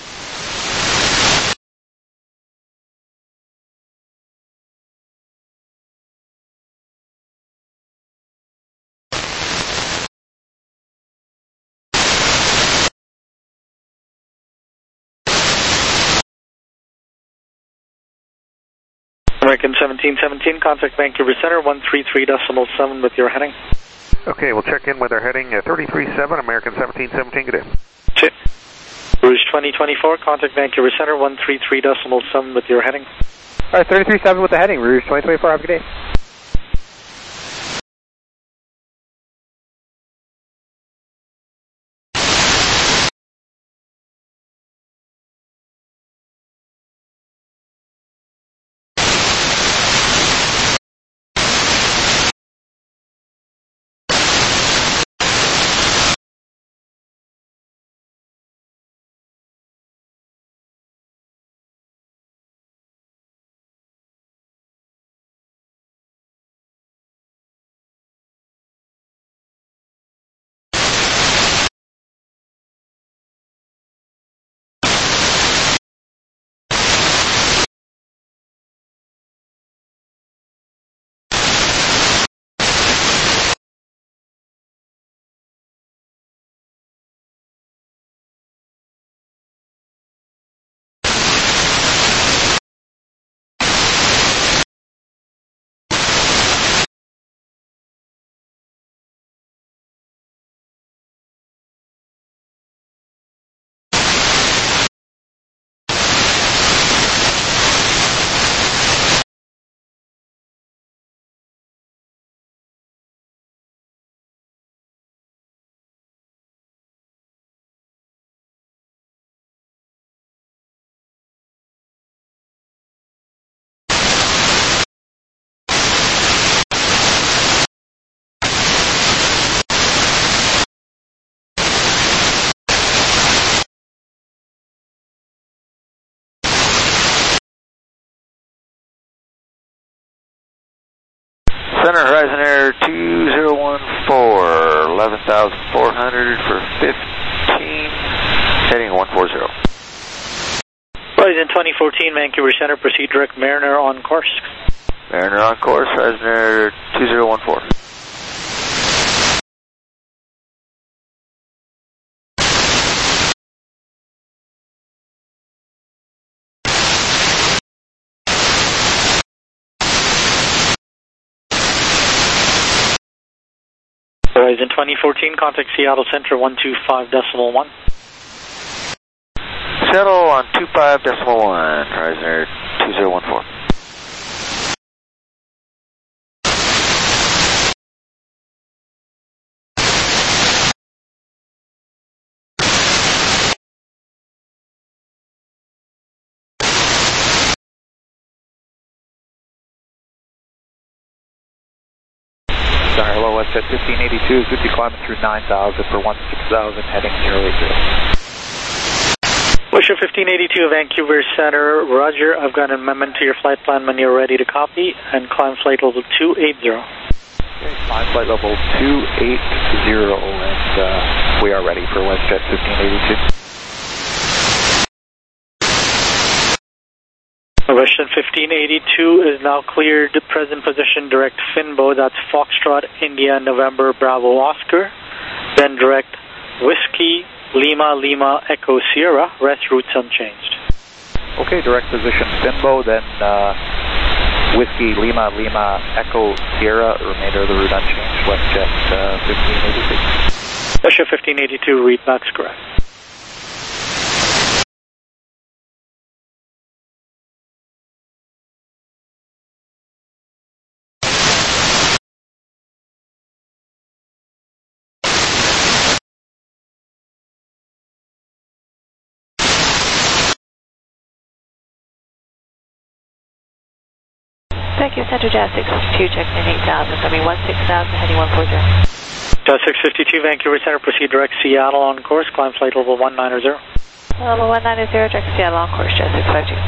American seventeen seventeen, contact Vancouver Center one three three decimal seven with your heading. Okay, we'll check in with our heading uh, three three seven, American seventeen seventeen, good day. Check. Rouge twenty twenty-four, contact Vancouver Center one three three decimal seven with your heading. Alright, three three seven with the heading, Rouge twenty twenty-four, have a good day. Center Horizon Air two zero one four, eleven thousand four hundred for fifteen, heading one four zero. Horizon twenty fourteen, Vancouver Center, proceed direct Mariner on course. Mariner on course, Horizon Air two zero one four. Horizon twenty fourteen, contact Seattle Center one two five decimal one. Seattle on two five decimal one, Horizon Air two zero one four. Center, hello, West at fifteen eighty-two, fifty climbing through nine thousand for one six thousand, heading zero eight zero. Russia fifteen eighty-two, Vancouver Center, roger. I've got an amendment to your flight plan when you're ready to copy, and climb flight level two eighty. Okay, climb flight level two eighty, and uh, we are ready for WestJet fifteen eighty-two. Russian fifteen eighty-two is now cleared, present position, direct Finbo, that's Foxtrot, India, November, Bravo, Oscar, then direct Whiskey, Lima, Lima, Echo, Sierra, rest routes unchanged. Okay, direct position Finbo, then uh, Whiskey, Lima, Lima, Echo, Sierra, remainder of the route unchanged, WestJet uh, fifteen eighty-two. Russia fifteen eighty-two, read back's correct. Thank you, Center Jazz six fifty-two, checking in eight thousand, coming one six thousand, heading one forty. Jazz six fifty-two, Vancouver Center, proceed direct Seattle on course, climb flight level one ninety. Level one ninety, direct Seattle on course, Jazz six fifty-two.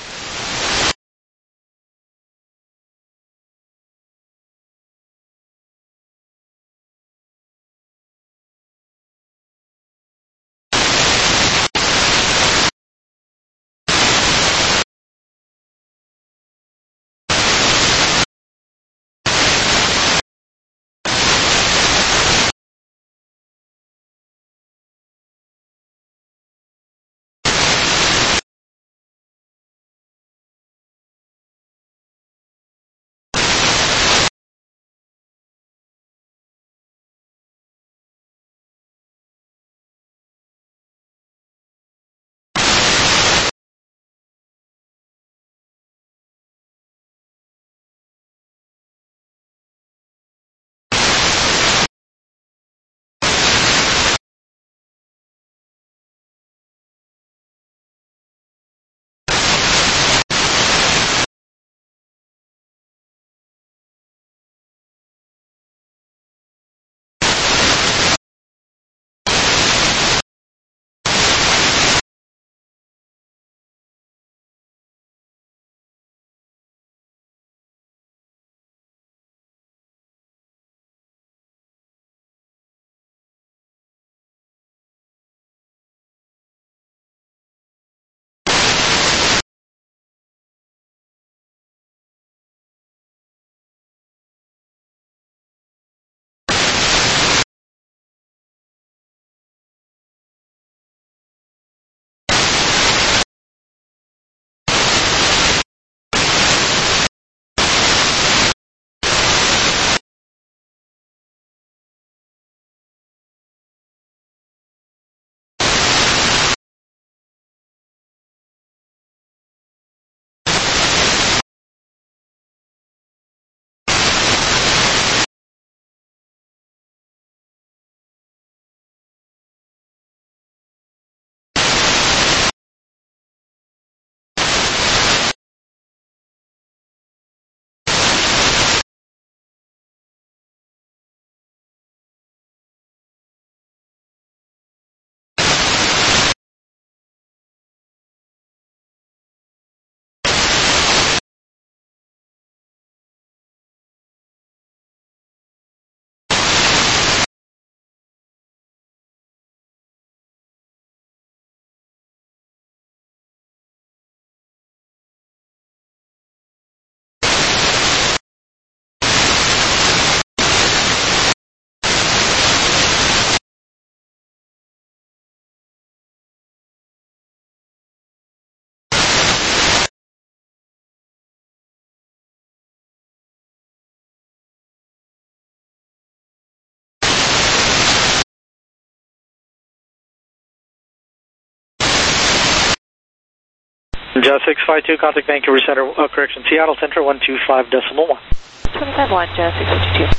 Jazz six fifty-two, contact Vancouver Center, uh, correction, Seattle Center, one two five decimal one. twenty-five one, Jazz six fifty-two.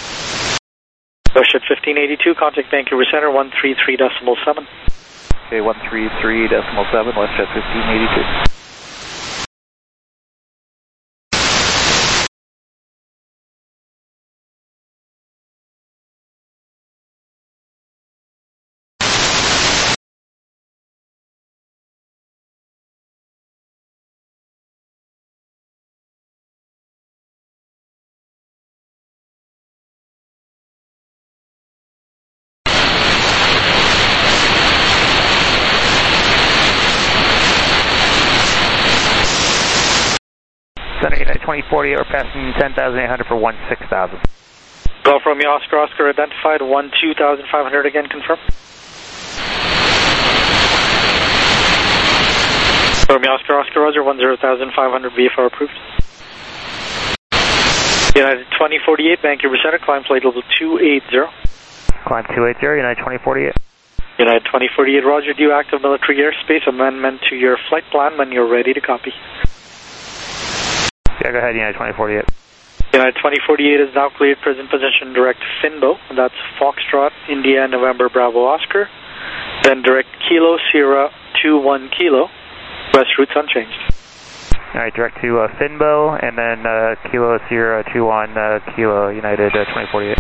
Russia fifteen eighty-two, contact Vancouver Center, one three three decimal seven. Okay, one three three decimal seven, WestJet fifteen eighty-two. Center United twenty forty-eight, we're passing ten thousand eight hundred for one six thousand. Golf Romeo Oscar Oscar identified, one two thousand five hundred again, confirm. Romeo Oscar Oscar Roger, one zero thousand five hundred V F R approved. United twenty forty-eight, Vancouver Center, climb flight level two eighty. Climb two eighty, United twenty forty-eight. United twenty forty-eight, Roger, due active military airspace, amendment to your flight plan when you're ready to copy. Yeah, go ahead, United twenty forty-eight. United twenty forty-eight is now cleared, present position, direct Finbo, that's Foxtrot, India, November, Bravo, Oscar. Then direct Kilo, Sierra, two one Kilo, west routes unchanged. Alright, direct to uh, Finbo, and then uh, Kilo, Sierra, two one uh, Kilo, United uh, twenty forty-eight.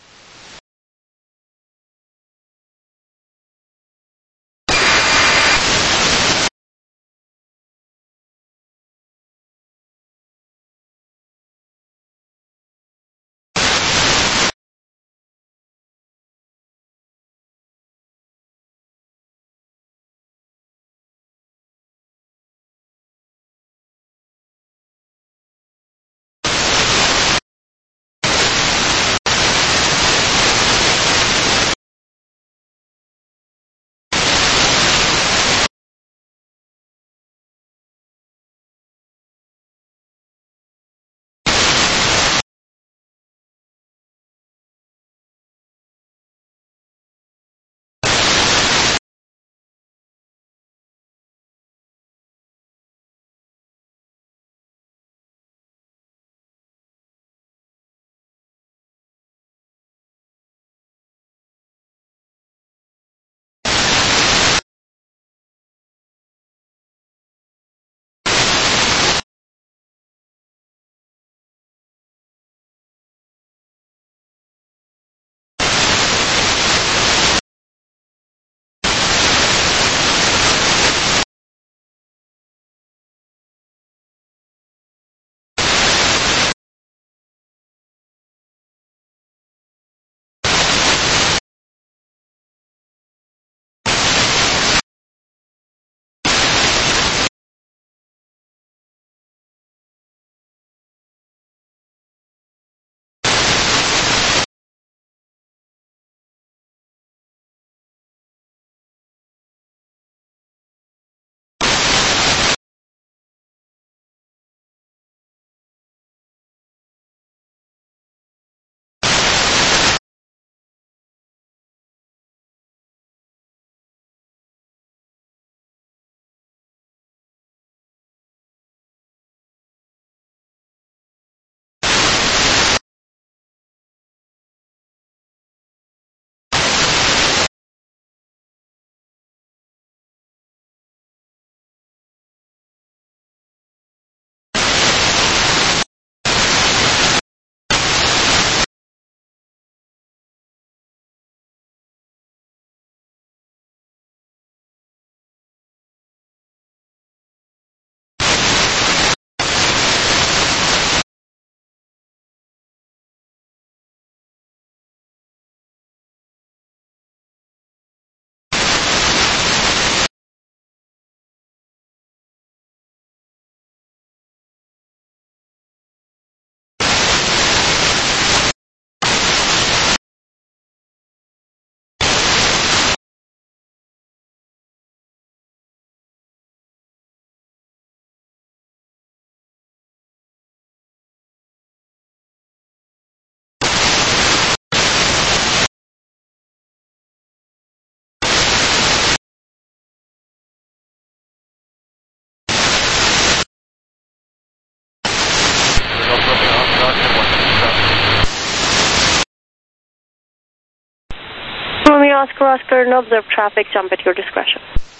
Romeo Oscar Oscar, no observed traffic, jump at your discretion.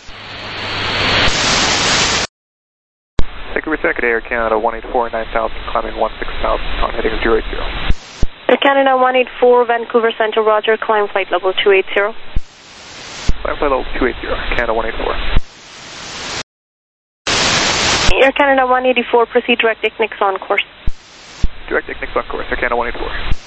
Vancouver Center, Air Canada one eight four, nine thousand, climbing one six thousand, on heading zero eight zero. Air Canada one eight four, Vancouver Center, Roger, climb flight level two eighty. Climb flight level two eighty, Canada one eight four. Air Canada one eighty-four, proceed direct Ignix on course. Direct Ignix on course, Air Canada one eighty-four.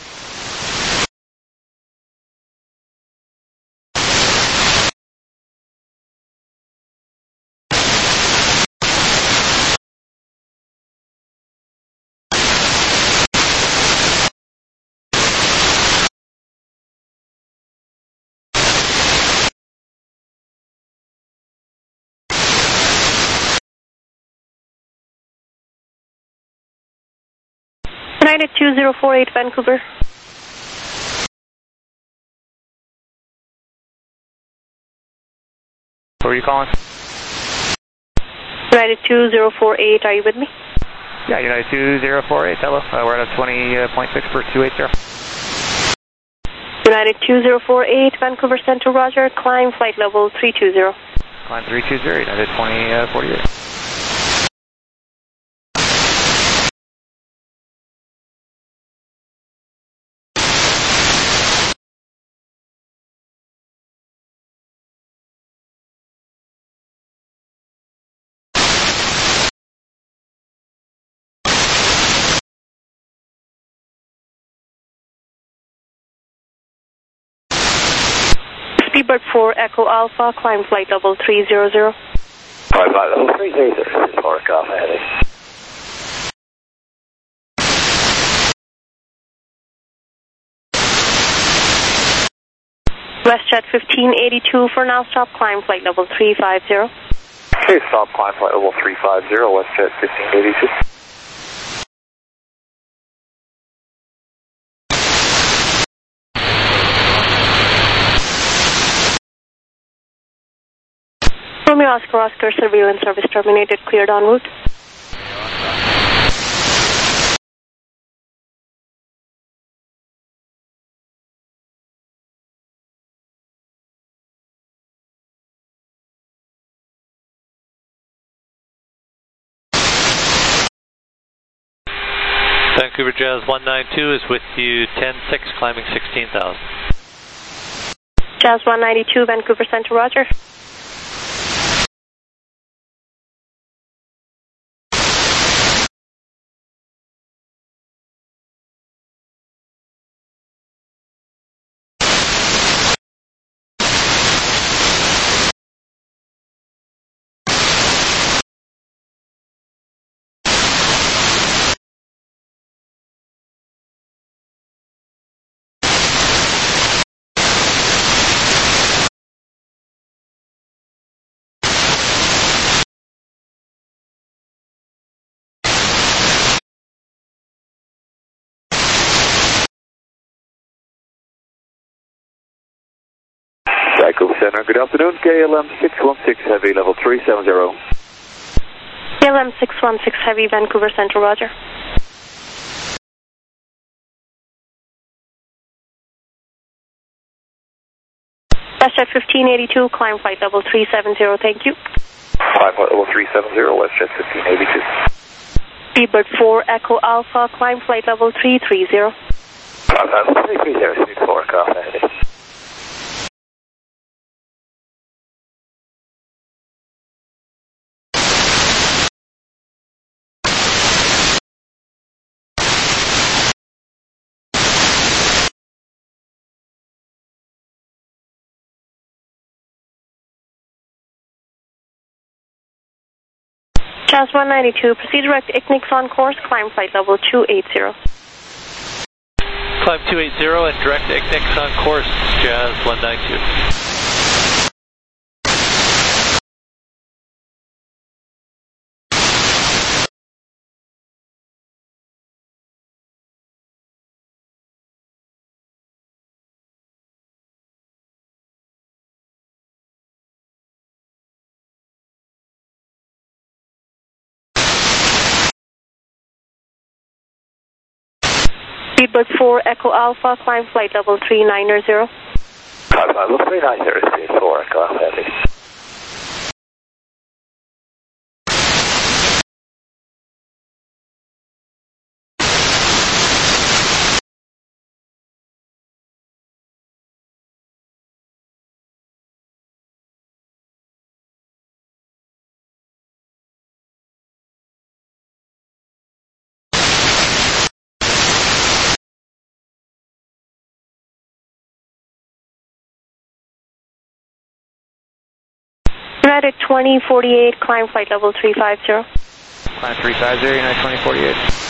United two zero four eight, Vancouver. Where are you calling? United two zero four eight, are you with me? Yeah, United two zero four eight, hello. Uh, we're at a twenty point six for two eight zero. United two zero four eight, Vancouver Central, roger. Climb flight level three two zero. Climb three two zero, United twenty forty-eight. Speedbird four, Echo Alpha, climb flight level three zero zero. Climb flight level three zero zero, four Alpha heading. WestJet fifteen eighty-two, for now stop, climb flight level three five zero. Okay, stop, climb flight level three five zero, WestJet fifteen eighty-two. Romeo Oscar Oscar, surveillance service terminated, cleared en route. Vancouver Jazz one nine two is with you, ten six, climbing sixteen thousand. Jazz one ninety-two, Vancouver Central, roger. Vancouver Center, good afternoon, K L M six one six Heavy, level three seven zero. K L M six one six Heavy, Vancouver Central, roger. WestJet fifteen eighty-two, climb flight level three seven zero, thank you. Climb flight level three seven zero, WestJet fifteen eighty-two. Speedbird four, Echo Alpha, climb flight level three three zero. Climb flight level three three zero, speed four Alpha heading. Jazz one ninety-two, proceed direct I C N I C on course, climb flight level two eight zero. Climb two eight zero and direct I C N I C on course, Jazz one nine two. Speedbird four, Echo Alpha, climb flight level three nine zero. Climb flight level three nine zero, speed four Alpha heading. United twenty forty-eight, climb flight level three five zero. Climb three five zero, United twenty forty-eight.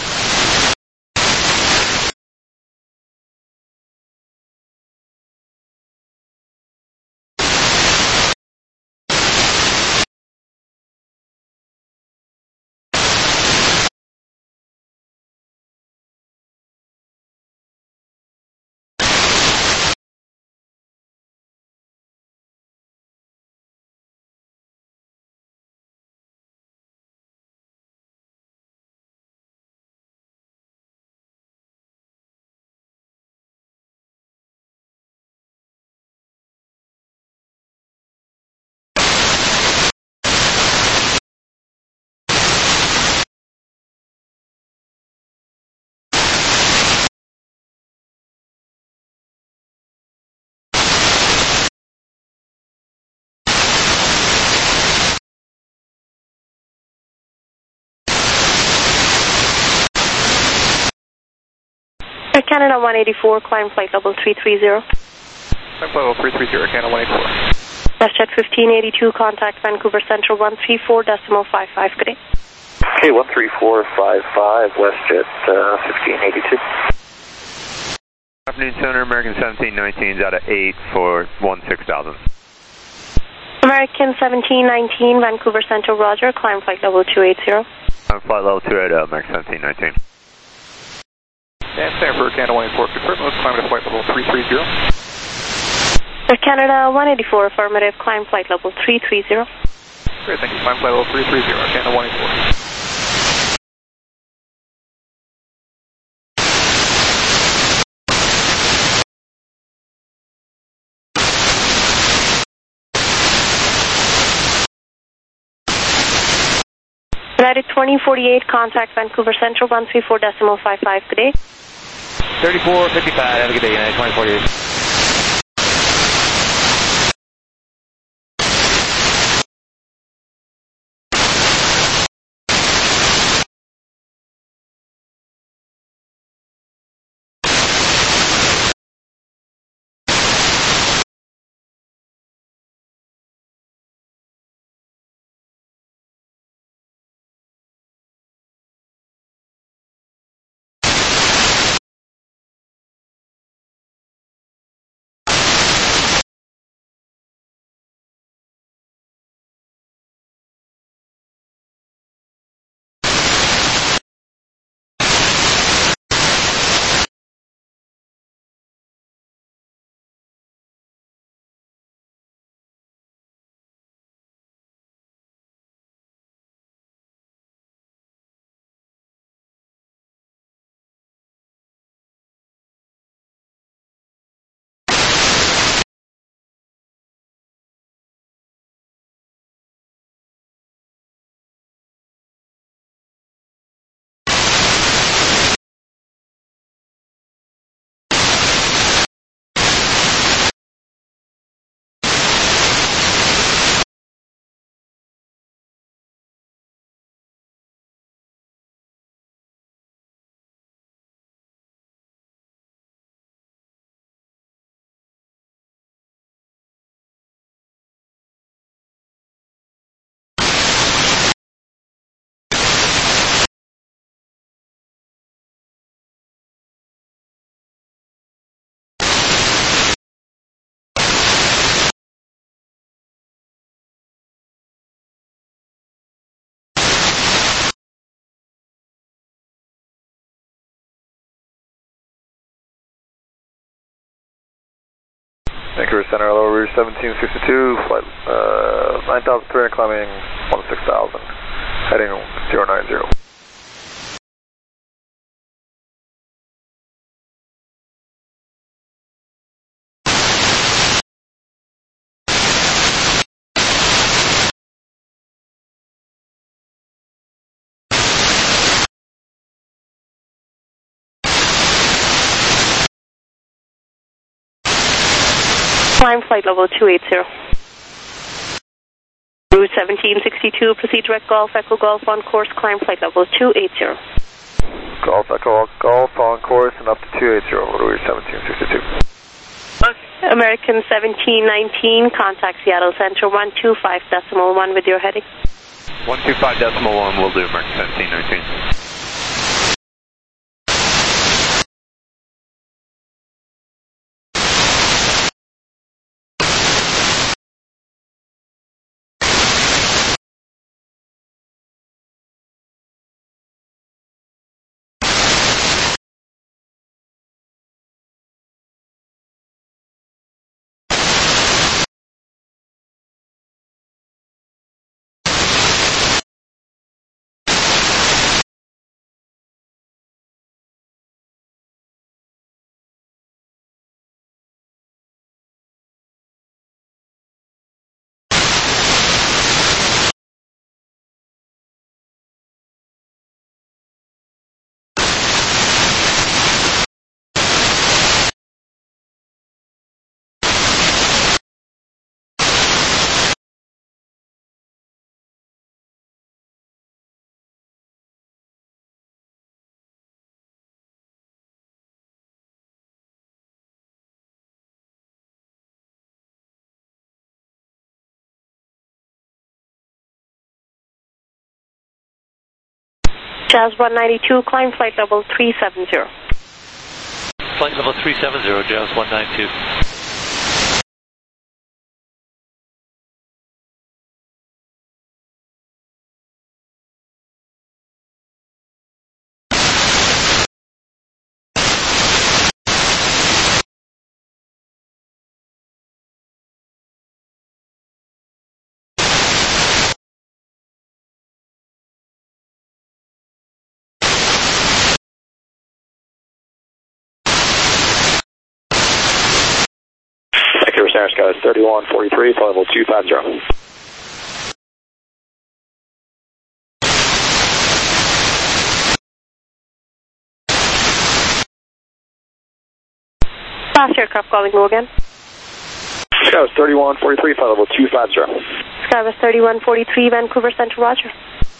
Air Canada one eighty-four, climb flight level three three zero. Climb flight level three three zero, Canada one eighty-four. WestJet fifteen eighty-two, contact Vancouver Central one three four decimal five five, good day. Okay, one three four five five, WestJet uh, fifteen eighty-two. Afternoon, Center, American seventeen nineteen is out of eight for one six thousand. American seventeen nineteen, Vancouver Central, Roger, climb flight level two eighty. Climb flight level two eighty, American seventeen nineteen. Dan Stanford, Canada one eighty-four, confirm, let's climb to flight level three three zero. Air Canada one eighty-four, affirmative, climb flight level three three zero. Great, thank you, climb flight level three three zero, Canada one eighty-four. United twenty forty-eight, contact Vancouver Central one three four decimal five five, good day. thirty-four fifty-five, have a good day, United twenty forty-eight. Vancouver Center, hello, Rouge seventeen sixty-two, flight uh, nine thousand three hundred, climbing one six thousand, heading zero nine zero. Climb flight level two eighty. Route seventeen sixty-two, proceed direct Golf, Echo Golf on course, climb flight level two eighty. Golf, Echo Golf on course and up to two eighty, Route seventeen sixty-two. American seventeen nineteen, contact Seattle Central one two five decimal one with your heading. one two five decimal one will do, American seventeen nineteen. Jazz one ninety-two, climb flight level three seven zero. Flight level three seven zero, Jazz one ninety-two. Vancouver Center, Skies thirty-one forty-three, flight level two five zero. Fast aircraft calling Logan. Skies thirty-one forty-three, flight level two five zero. Skywest thirty-one forty-three, Vancouver Center, Roger.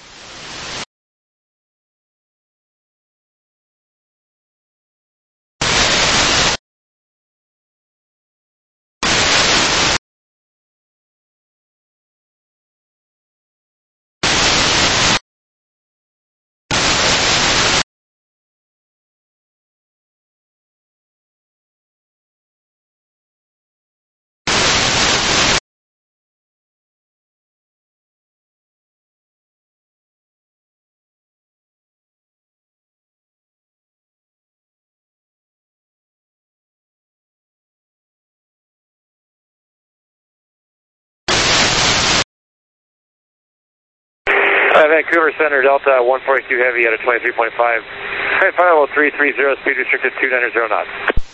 Uh, Vancouver Center, Delta one forty-two Heavy out of twenty-three point five. Flight level three three zero, speed restricted two ninety knots.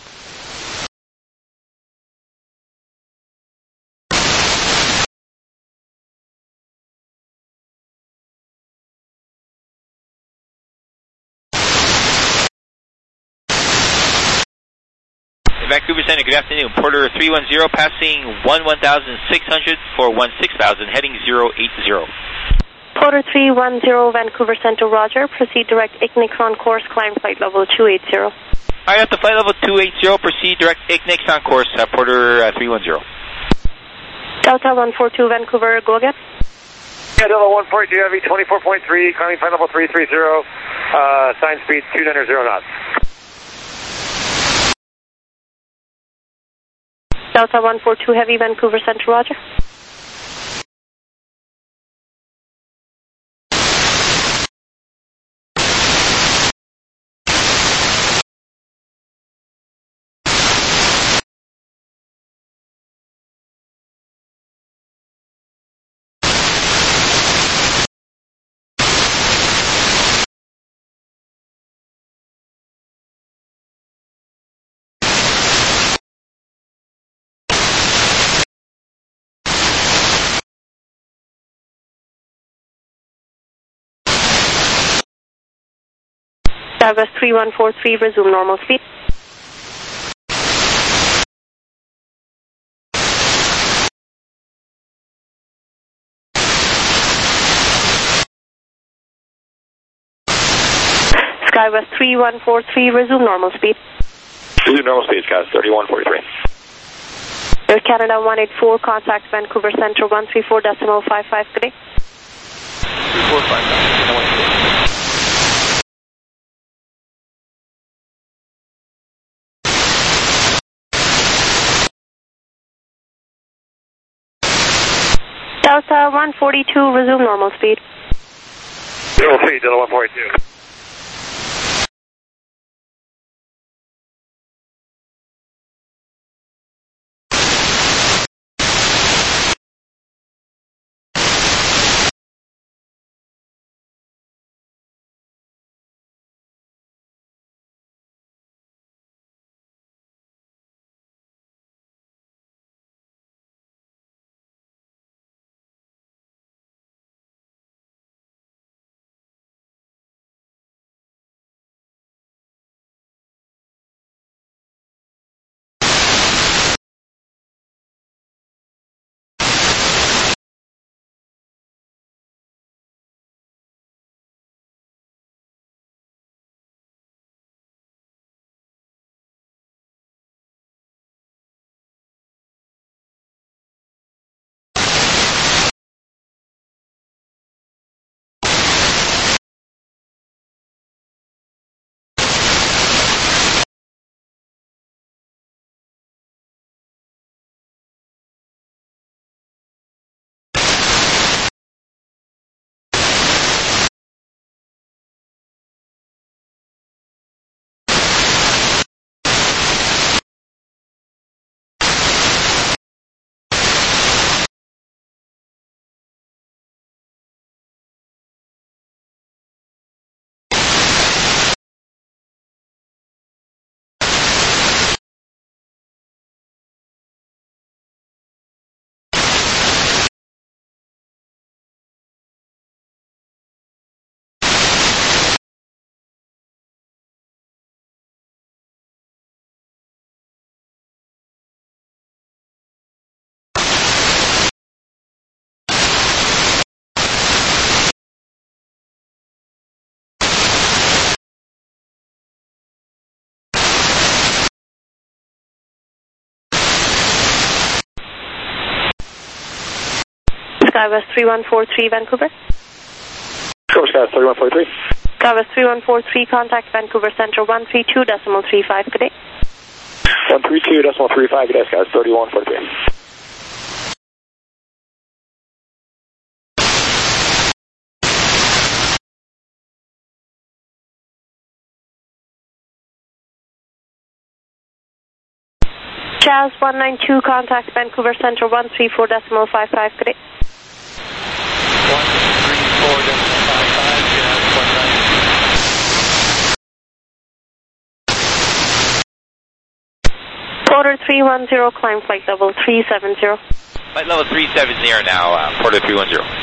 Vancouver Center, good afternoon. Porter three one zero, passing one one thousand six hundred for one six thousand, heading zero eight zero. Porter three one zero, Vancouver Center, Roger. Proceed direct I C N I X on course, climb flight level two eight zero. Alright, at the flight level two eight zero, proceed direct I C N I X on course, uh, Porter uh, three one zero. Delta one four two, Vancouver, go again. Yeah, Delta one forty-two Heavy, twenty-four point three, climbing flight level three three zero, uh, sign speed two ninety knots. Delta one four two Heavy, Vancouver Center, Roger. Skywest three one four three, resume normal speed. Skywest three one four three, resume normal speed. Resume normal speed, Skies thirty-one forty-three. Air Canada one eight four, contact Vancouver Center one three four decimal five five, good day. three four five five. Delta one forty-two, resume normal speed. Normal speed, Delta one forty-two. SkyWest three one four three, Vancouver. Cover SkyWest three one four three. SkyWest three one four three, contact Vancouver Centre one three two decimal three five, good day. one three two decimal three five, good day, SkyWest thirty-one forty-three. Jazz one nine two, contact Vancouver Centre one three four decimal five five, good day. one three four decimal five five, Jazz one nine two. Porter three one zero, climb flight level three seven zero. Flight level three seven zero now, uh, Porter three one zero.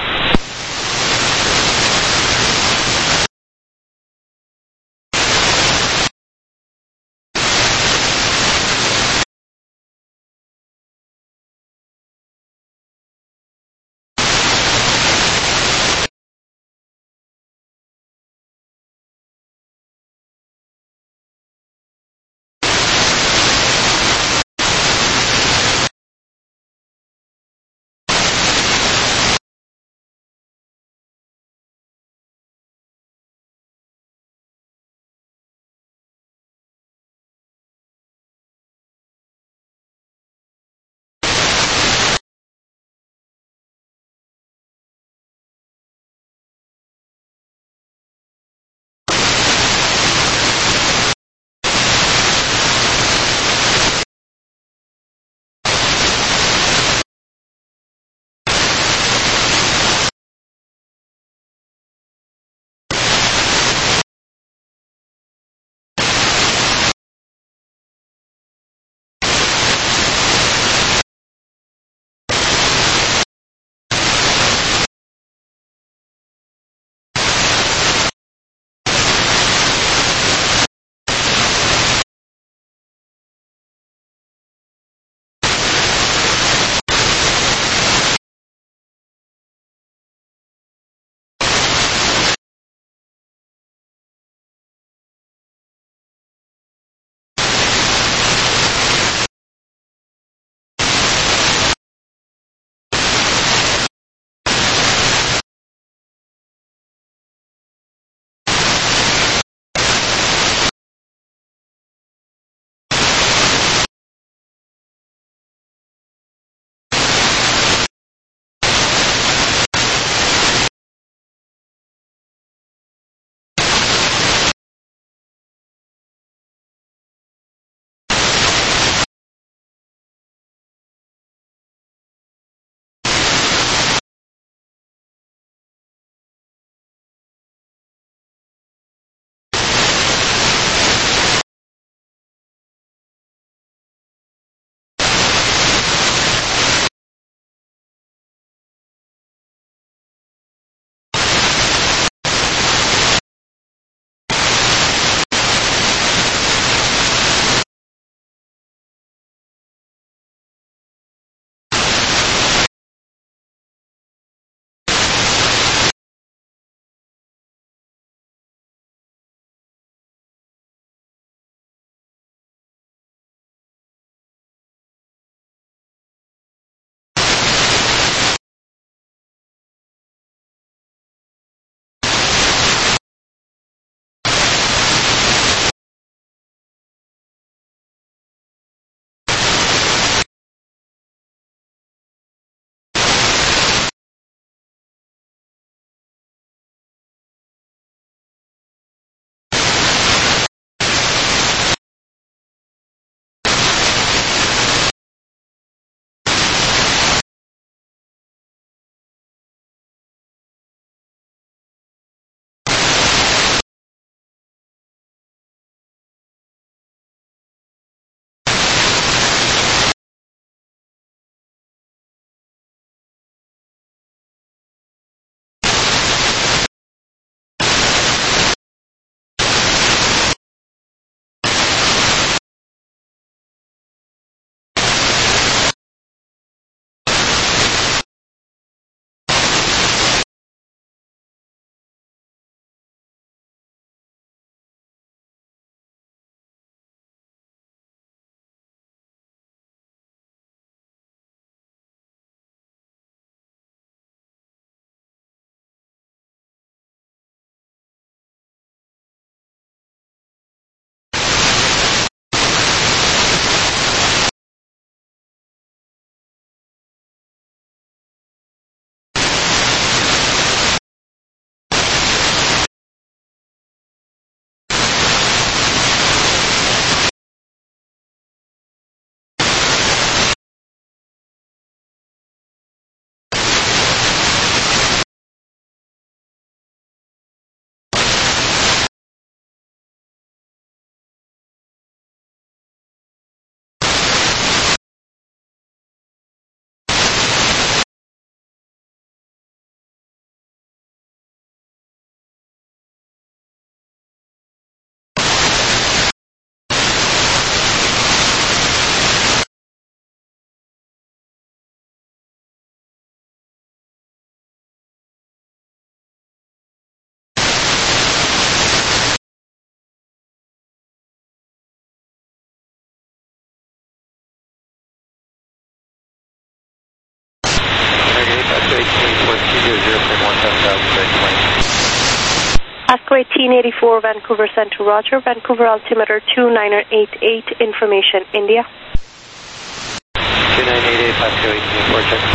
one seven thousand, ready to land. Oscar eighteen eighty-four, Vancouver Centre, Roger. Vancouver altimeter two nine eight eight, information, India. two nine eight eight, Pasco eighteen eighty-four, check.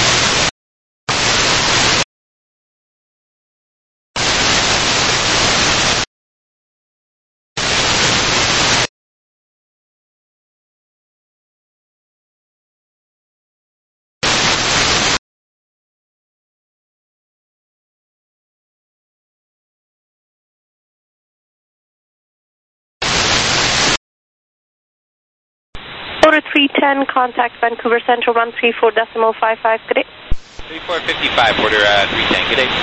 Order three ten, contact Vancouver Central one three four decimal five five, good day. three four five five, order uh, three ten, good day.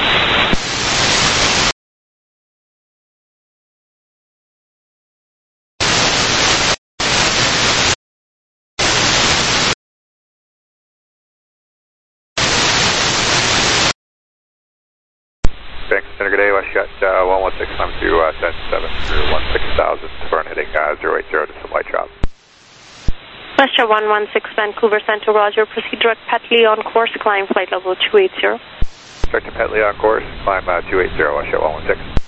Vancouver Center, good day, WestJet uh, one one six, I'm to uh, ten seven through one six thousand, burn heading uh, zero eight zero to some light drop. WestJet one one six, Vancouver Centre, Roger. Proceed direct Petley on course, climb flight level two eighty. Direct to Petley on course, climb uh, two eighty, WestJet one one six.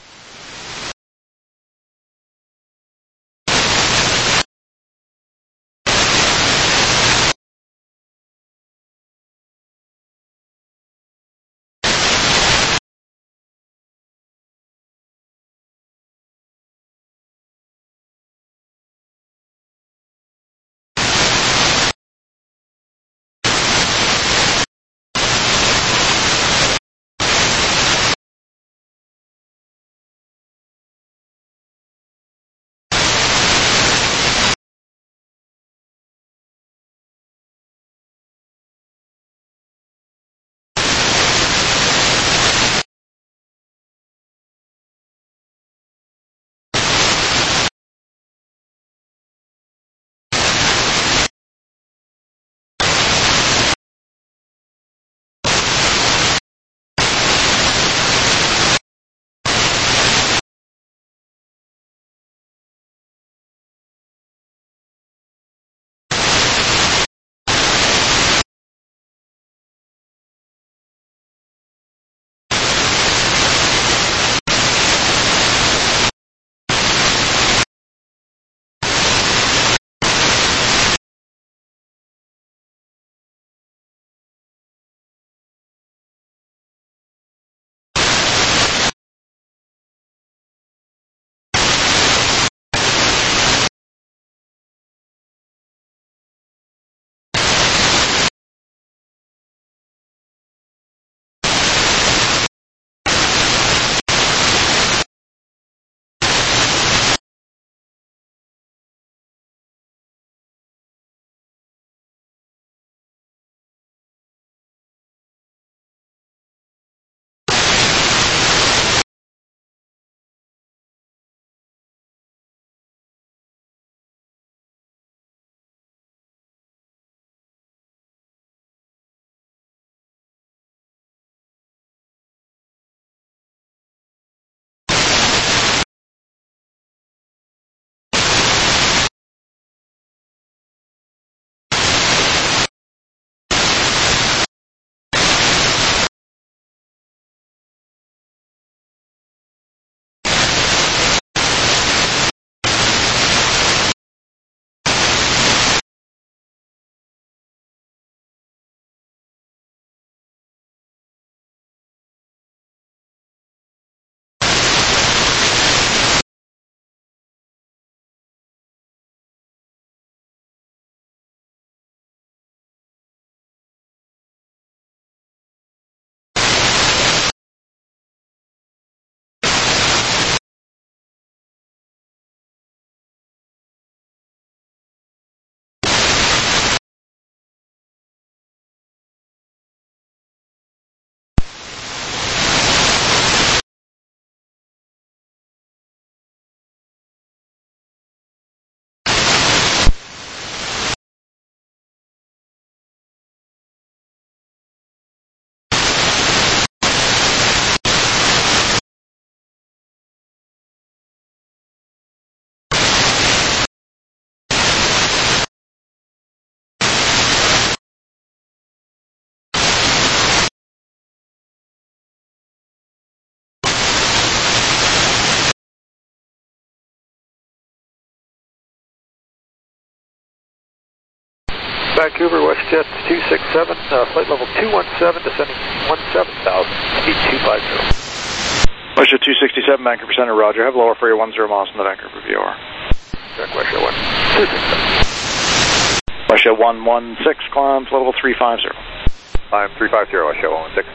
Vancouver, WestJet two six seven, uh, flight level two one seven, descending one seven thousand, speed two five zero. WestJet two sixty-seven, Vancouver Center, roger. Have lower for your one zero miles from the Vancouver V O R. Check WestJet one two six seven. WestJet one one six, climb, flight level three five zero. I'm three five zero, WestJet one one six.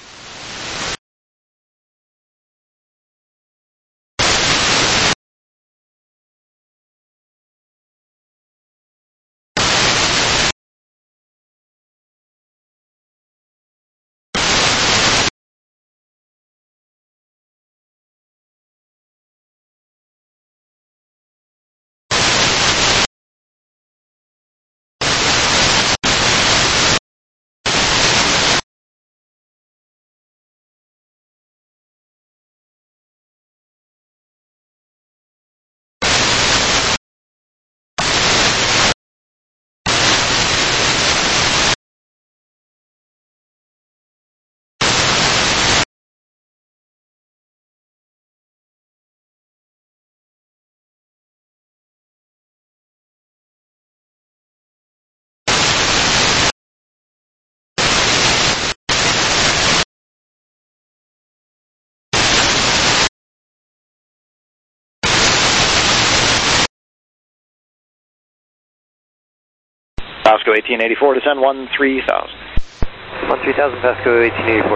Vasco eighteen eighty-four, descend one three thousand. one three thousand, Vasco eighteen eighty-four.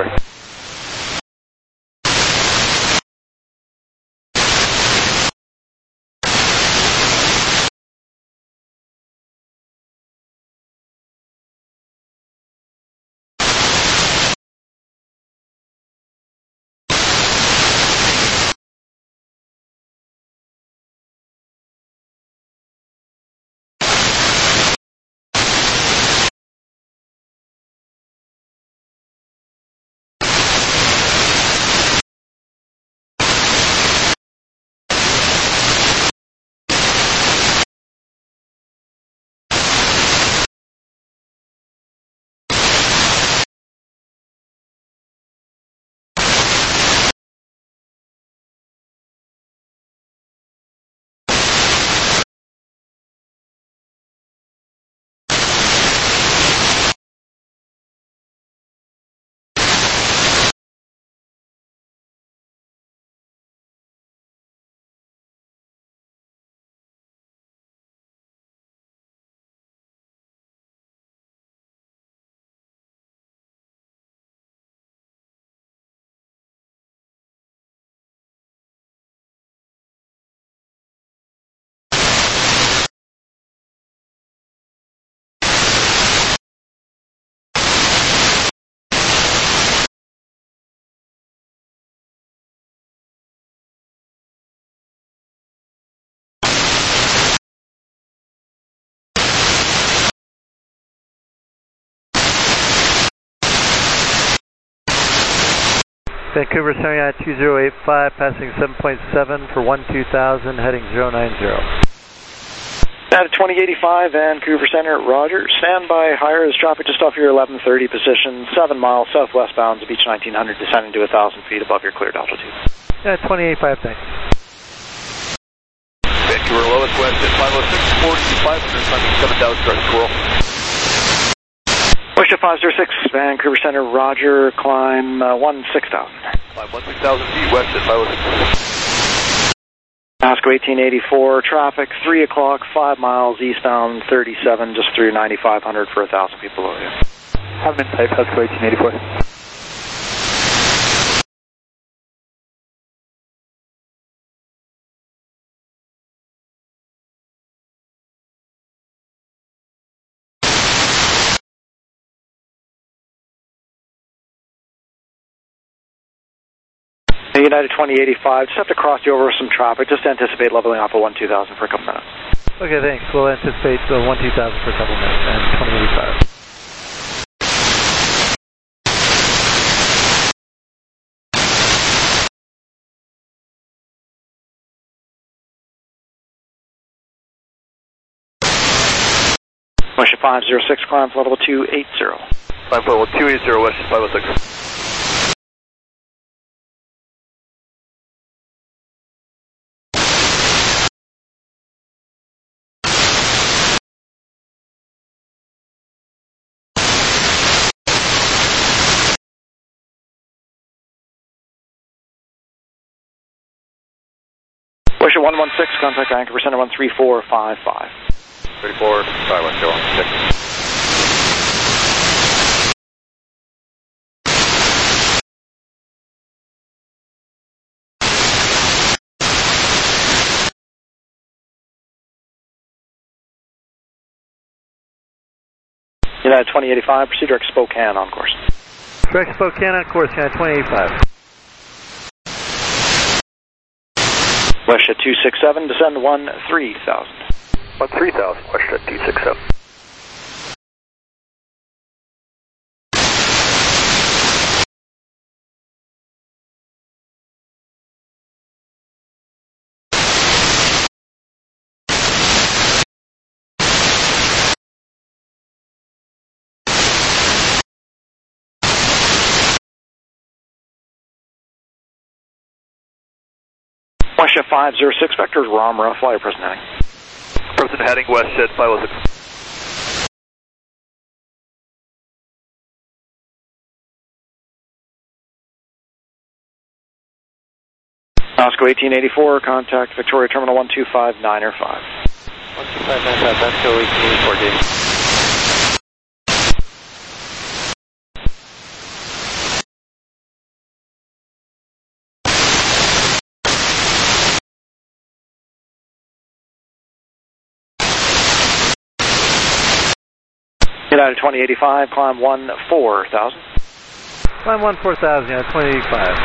Vancouver Center two zero eight five, passing seven point seven for one two thousand, heading zero nine zero. At twenty eighty-five, Vancouver Center, roger. Standby, higher is traffic just off your eleven thirty position, seven miles southwest bound of Beach nineteen hundred, descending to one thousand feet above your cleared altitude. Yeah, twenty eighty-five, thanks. Vancouver lowest west at five oh six, forty-five hundred, climbing seven thousand, start squirrel. WestJet five zero six, Vancouver Center, roger, climb uh, one six thousand. Climb one six thousand feet west at five oh six. Vasco eighteen eighty-four, traffic, three o'clock, five miles eastbound, thirty-seven, just through ninety-five hundred for one thousand feet below you. Have been type, Vasco eighteen eighty-four. United twenty eighty-five, just have to cross you over some traffic, just anticipate leveling off at one two thousand for a couple minutes. Okay, thanks. We'll anticipate the one two thousand for a couple minutes and twenty eighty-five. WestJet five zero six, climb flight level two eighty. Climb flight level two eighty, WestJet five oh six. one one six, contact Vancouver Center one three four five five. thirty-four, five one zero, six. United twenty eighty-five, proceed direct Spokane on course. Direct Spokane on course, United twenty eighty-five. Westjet two six seven, descend one three thousand. one three thousand, Westjet two six seven. Westjet five zero six, vectors Ramra, flyer present heading. Present heading, Westjet five oh six. Osco eighteen eighty-four, contact Victoria Terminal one two five nine er five. one two five nine five, Osco eighteen eighty-four, Dave. United twenty eighty-five, climb one four thousand. Climb one four thousand, United twenty eighty-five.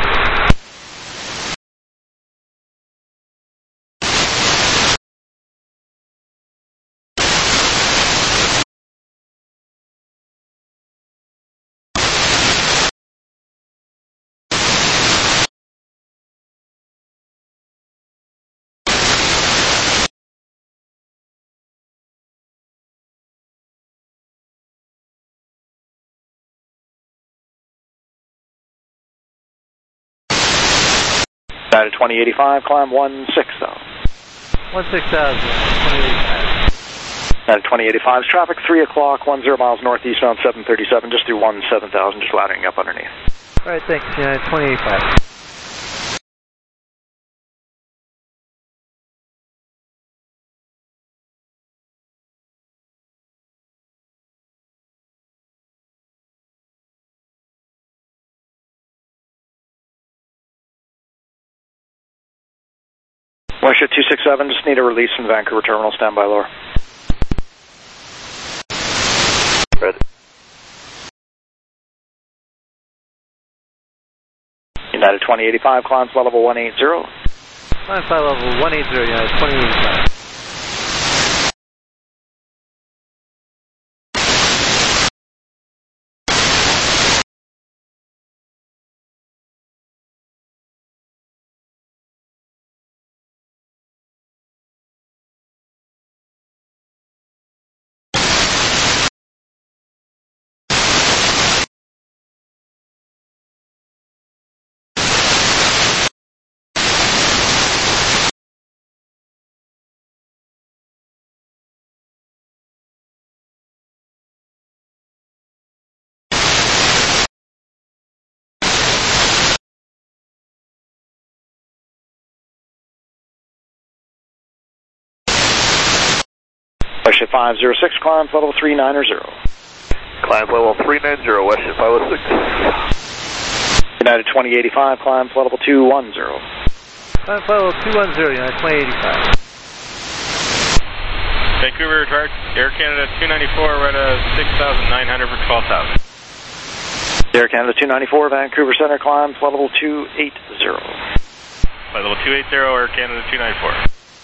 United twenty eighty-five, climb one six thousand. one six thousand, twenty eighty-five. United twenty eighty-five, traffic three o'clock, ten miles northeast, bound seven thirty-seven, just through one seven thousand, just laddering up underneath. All right, thanks, United twenty eighty-five. Westjet two six seven, just need a release from Vancouver Terminal, stand by lower. Ready. United twenty eighty-five, climb flight level one eighty. Climb flight level one eighty, United twenty eighty-five. Westjet five zero six, climb flight level three ninety. Climb flight level three ninety, Westjet five oh six. United twenty eighty-five, climb flight level two ten. Climb flight level two ten, United twenty eighty-five. Vancouver, Air Canada two ninety-four, we're at a six thousand nine hundred for twelve thousand. Air Canada two ninety-four, Vancouver Center, climb flight level two eighty. Flight level two eighty, Air Canada two ninety-four.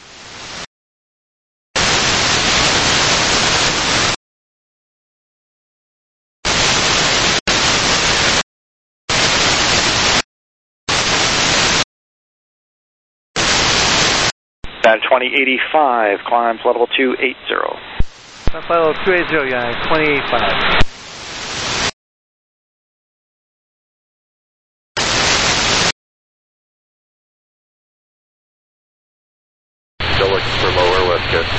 United twenty eighty-five, climb flight level two eighty. Climb flight level two eighty, United twenty eighty-five.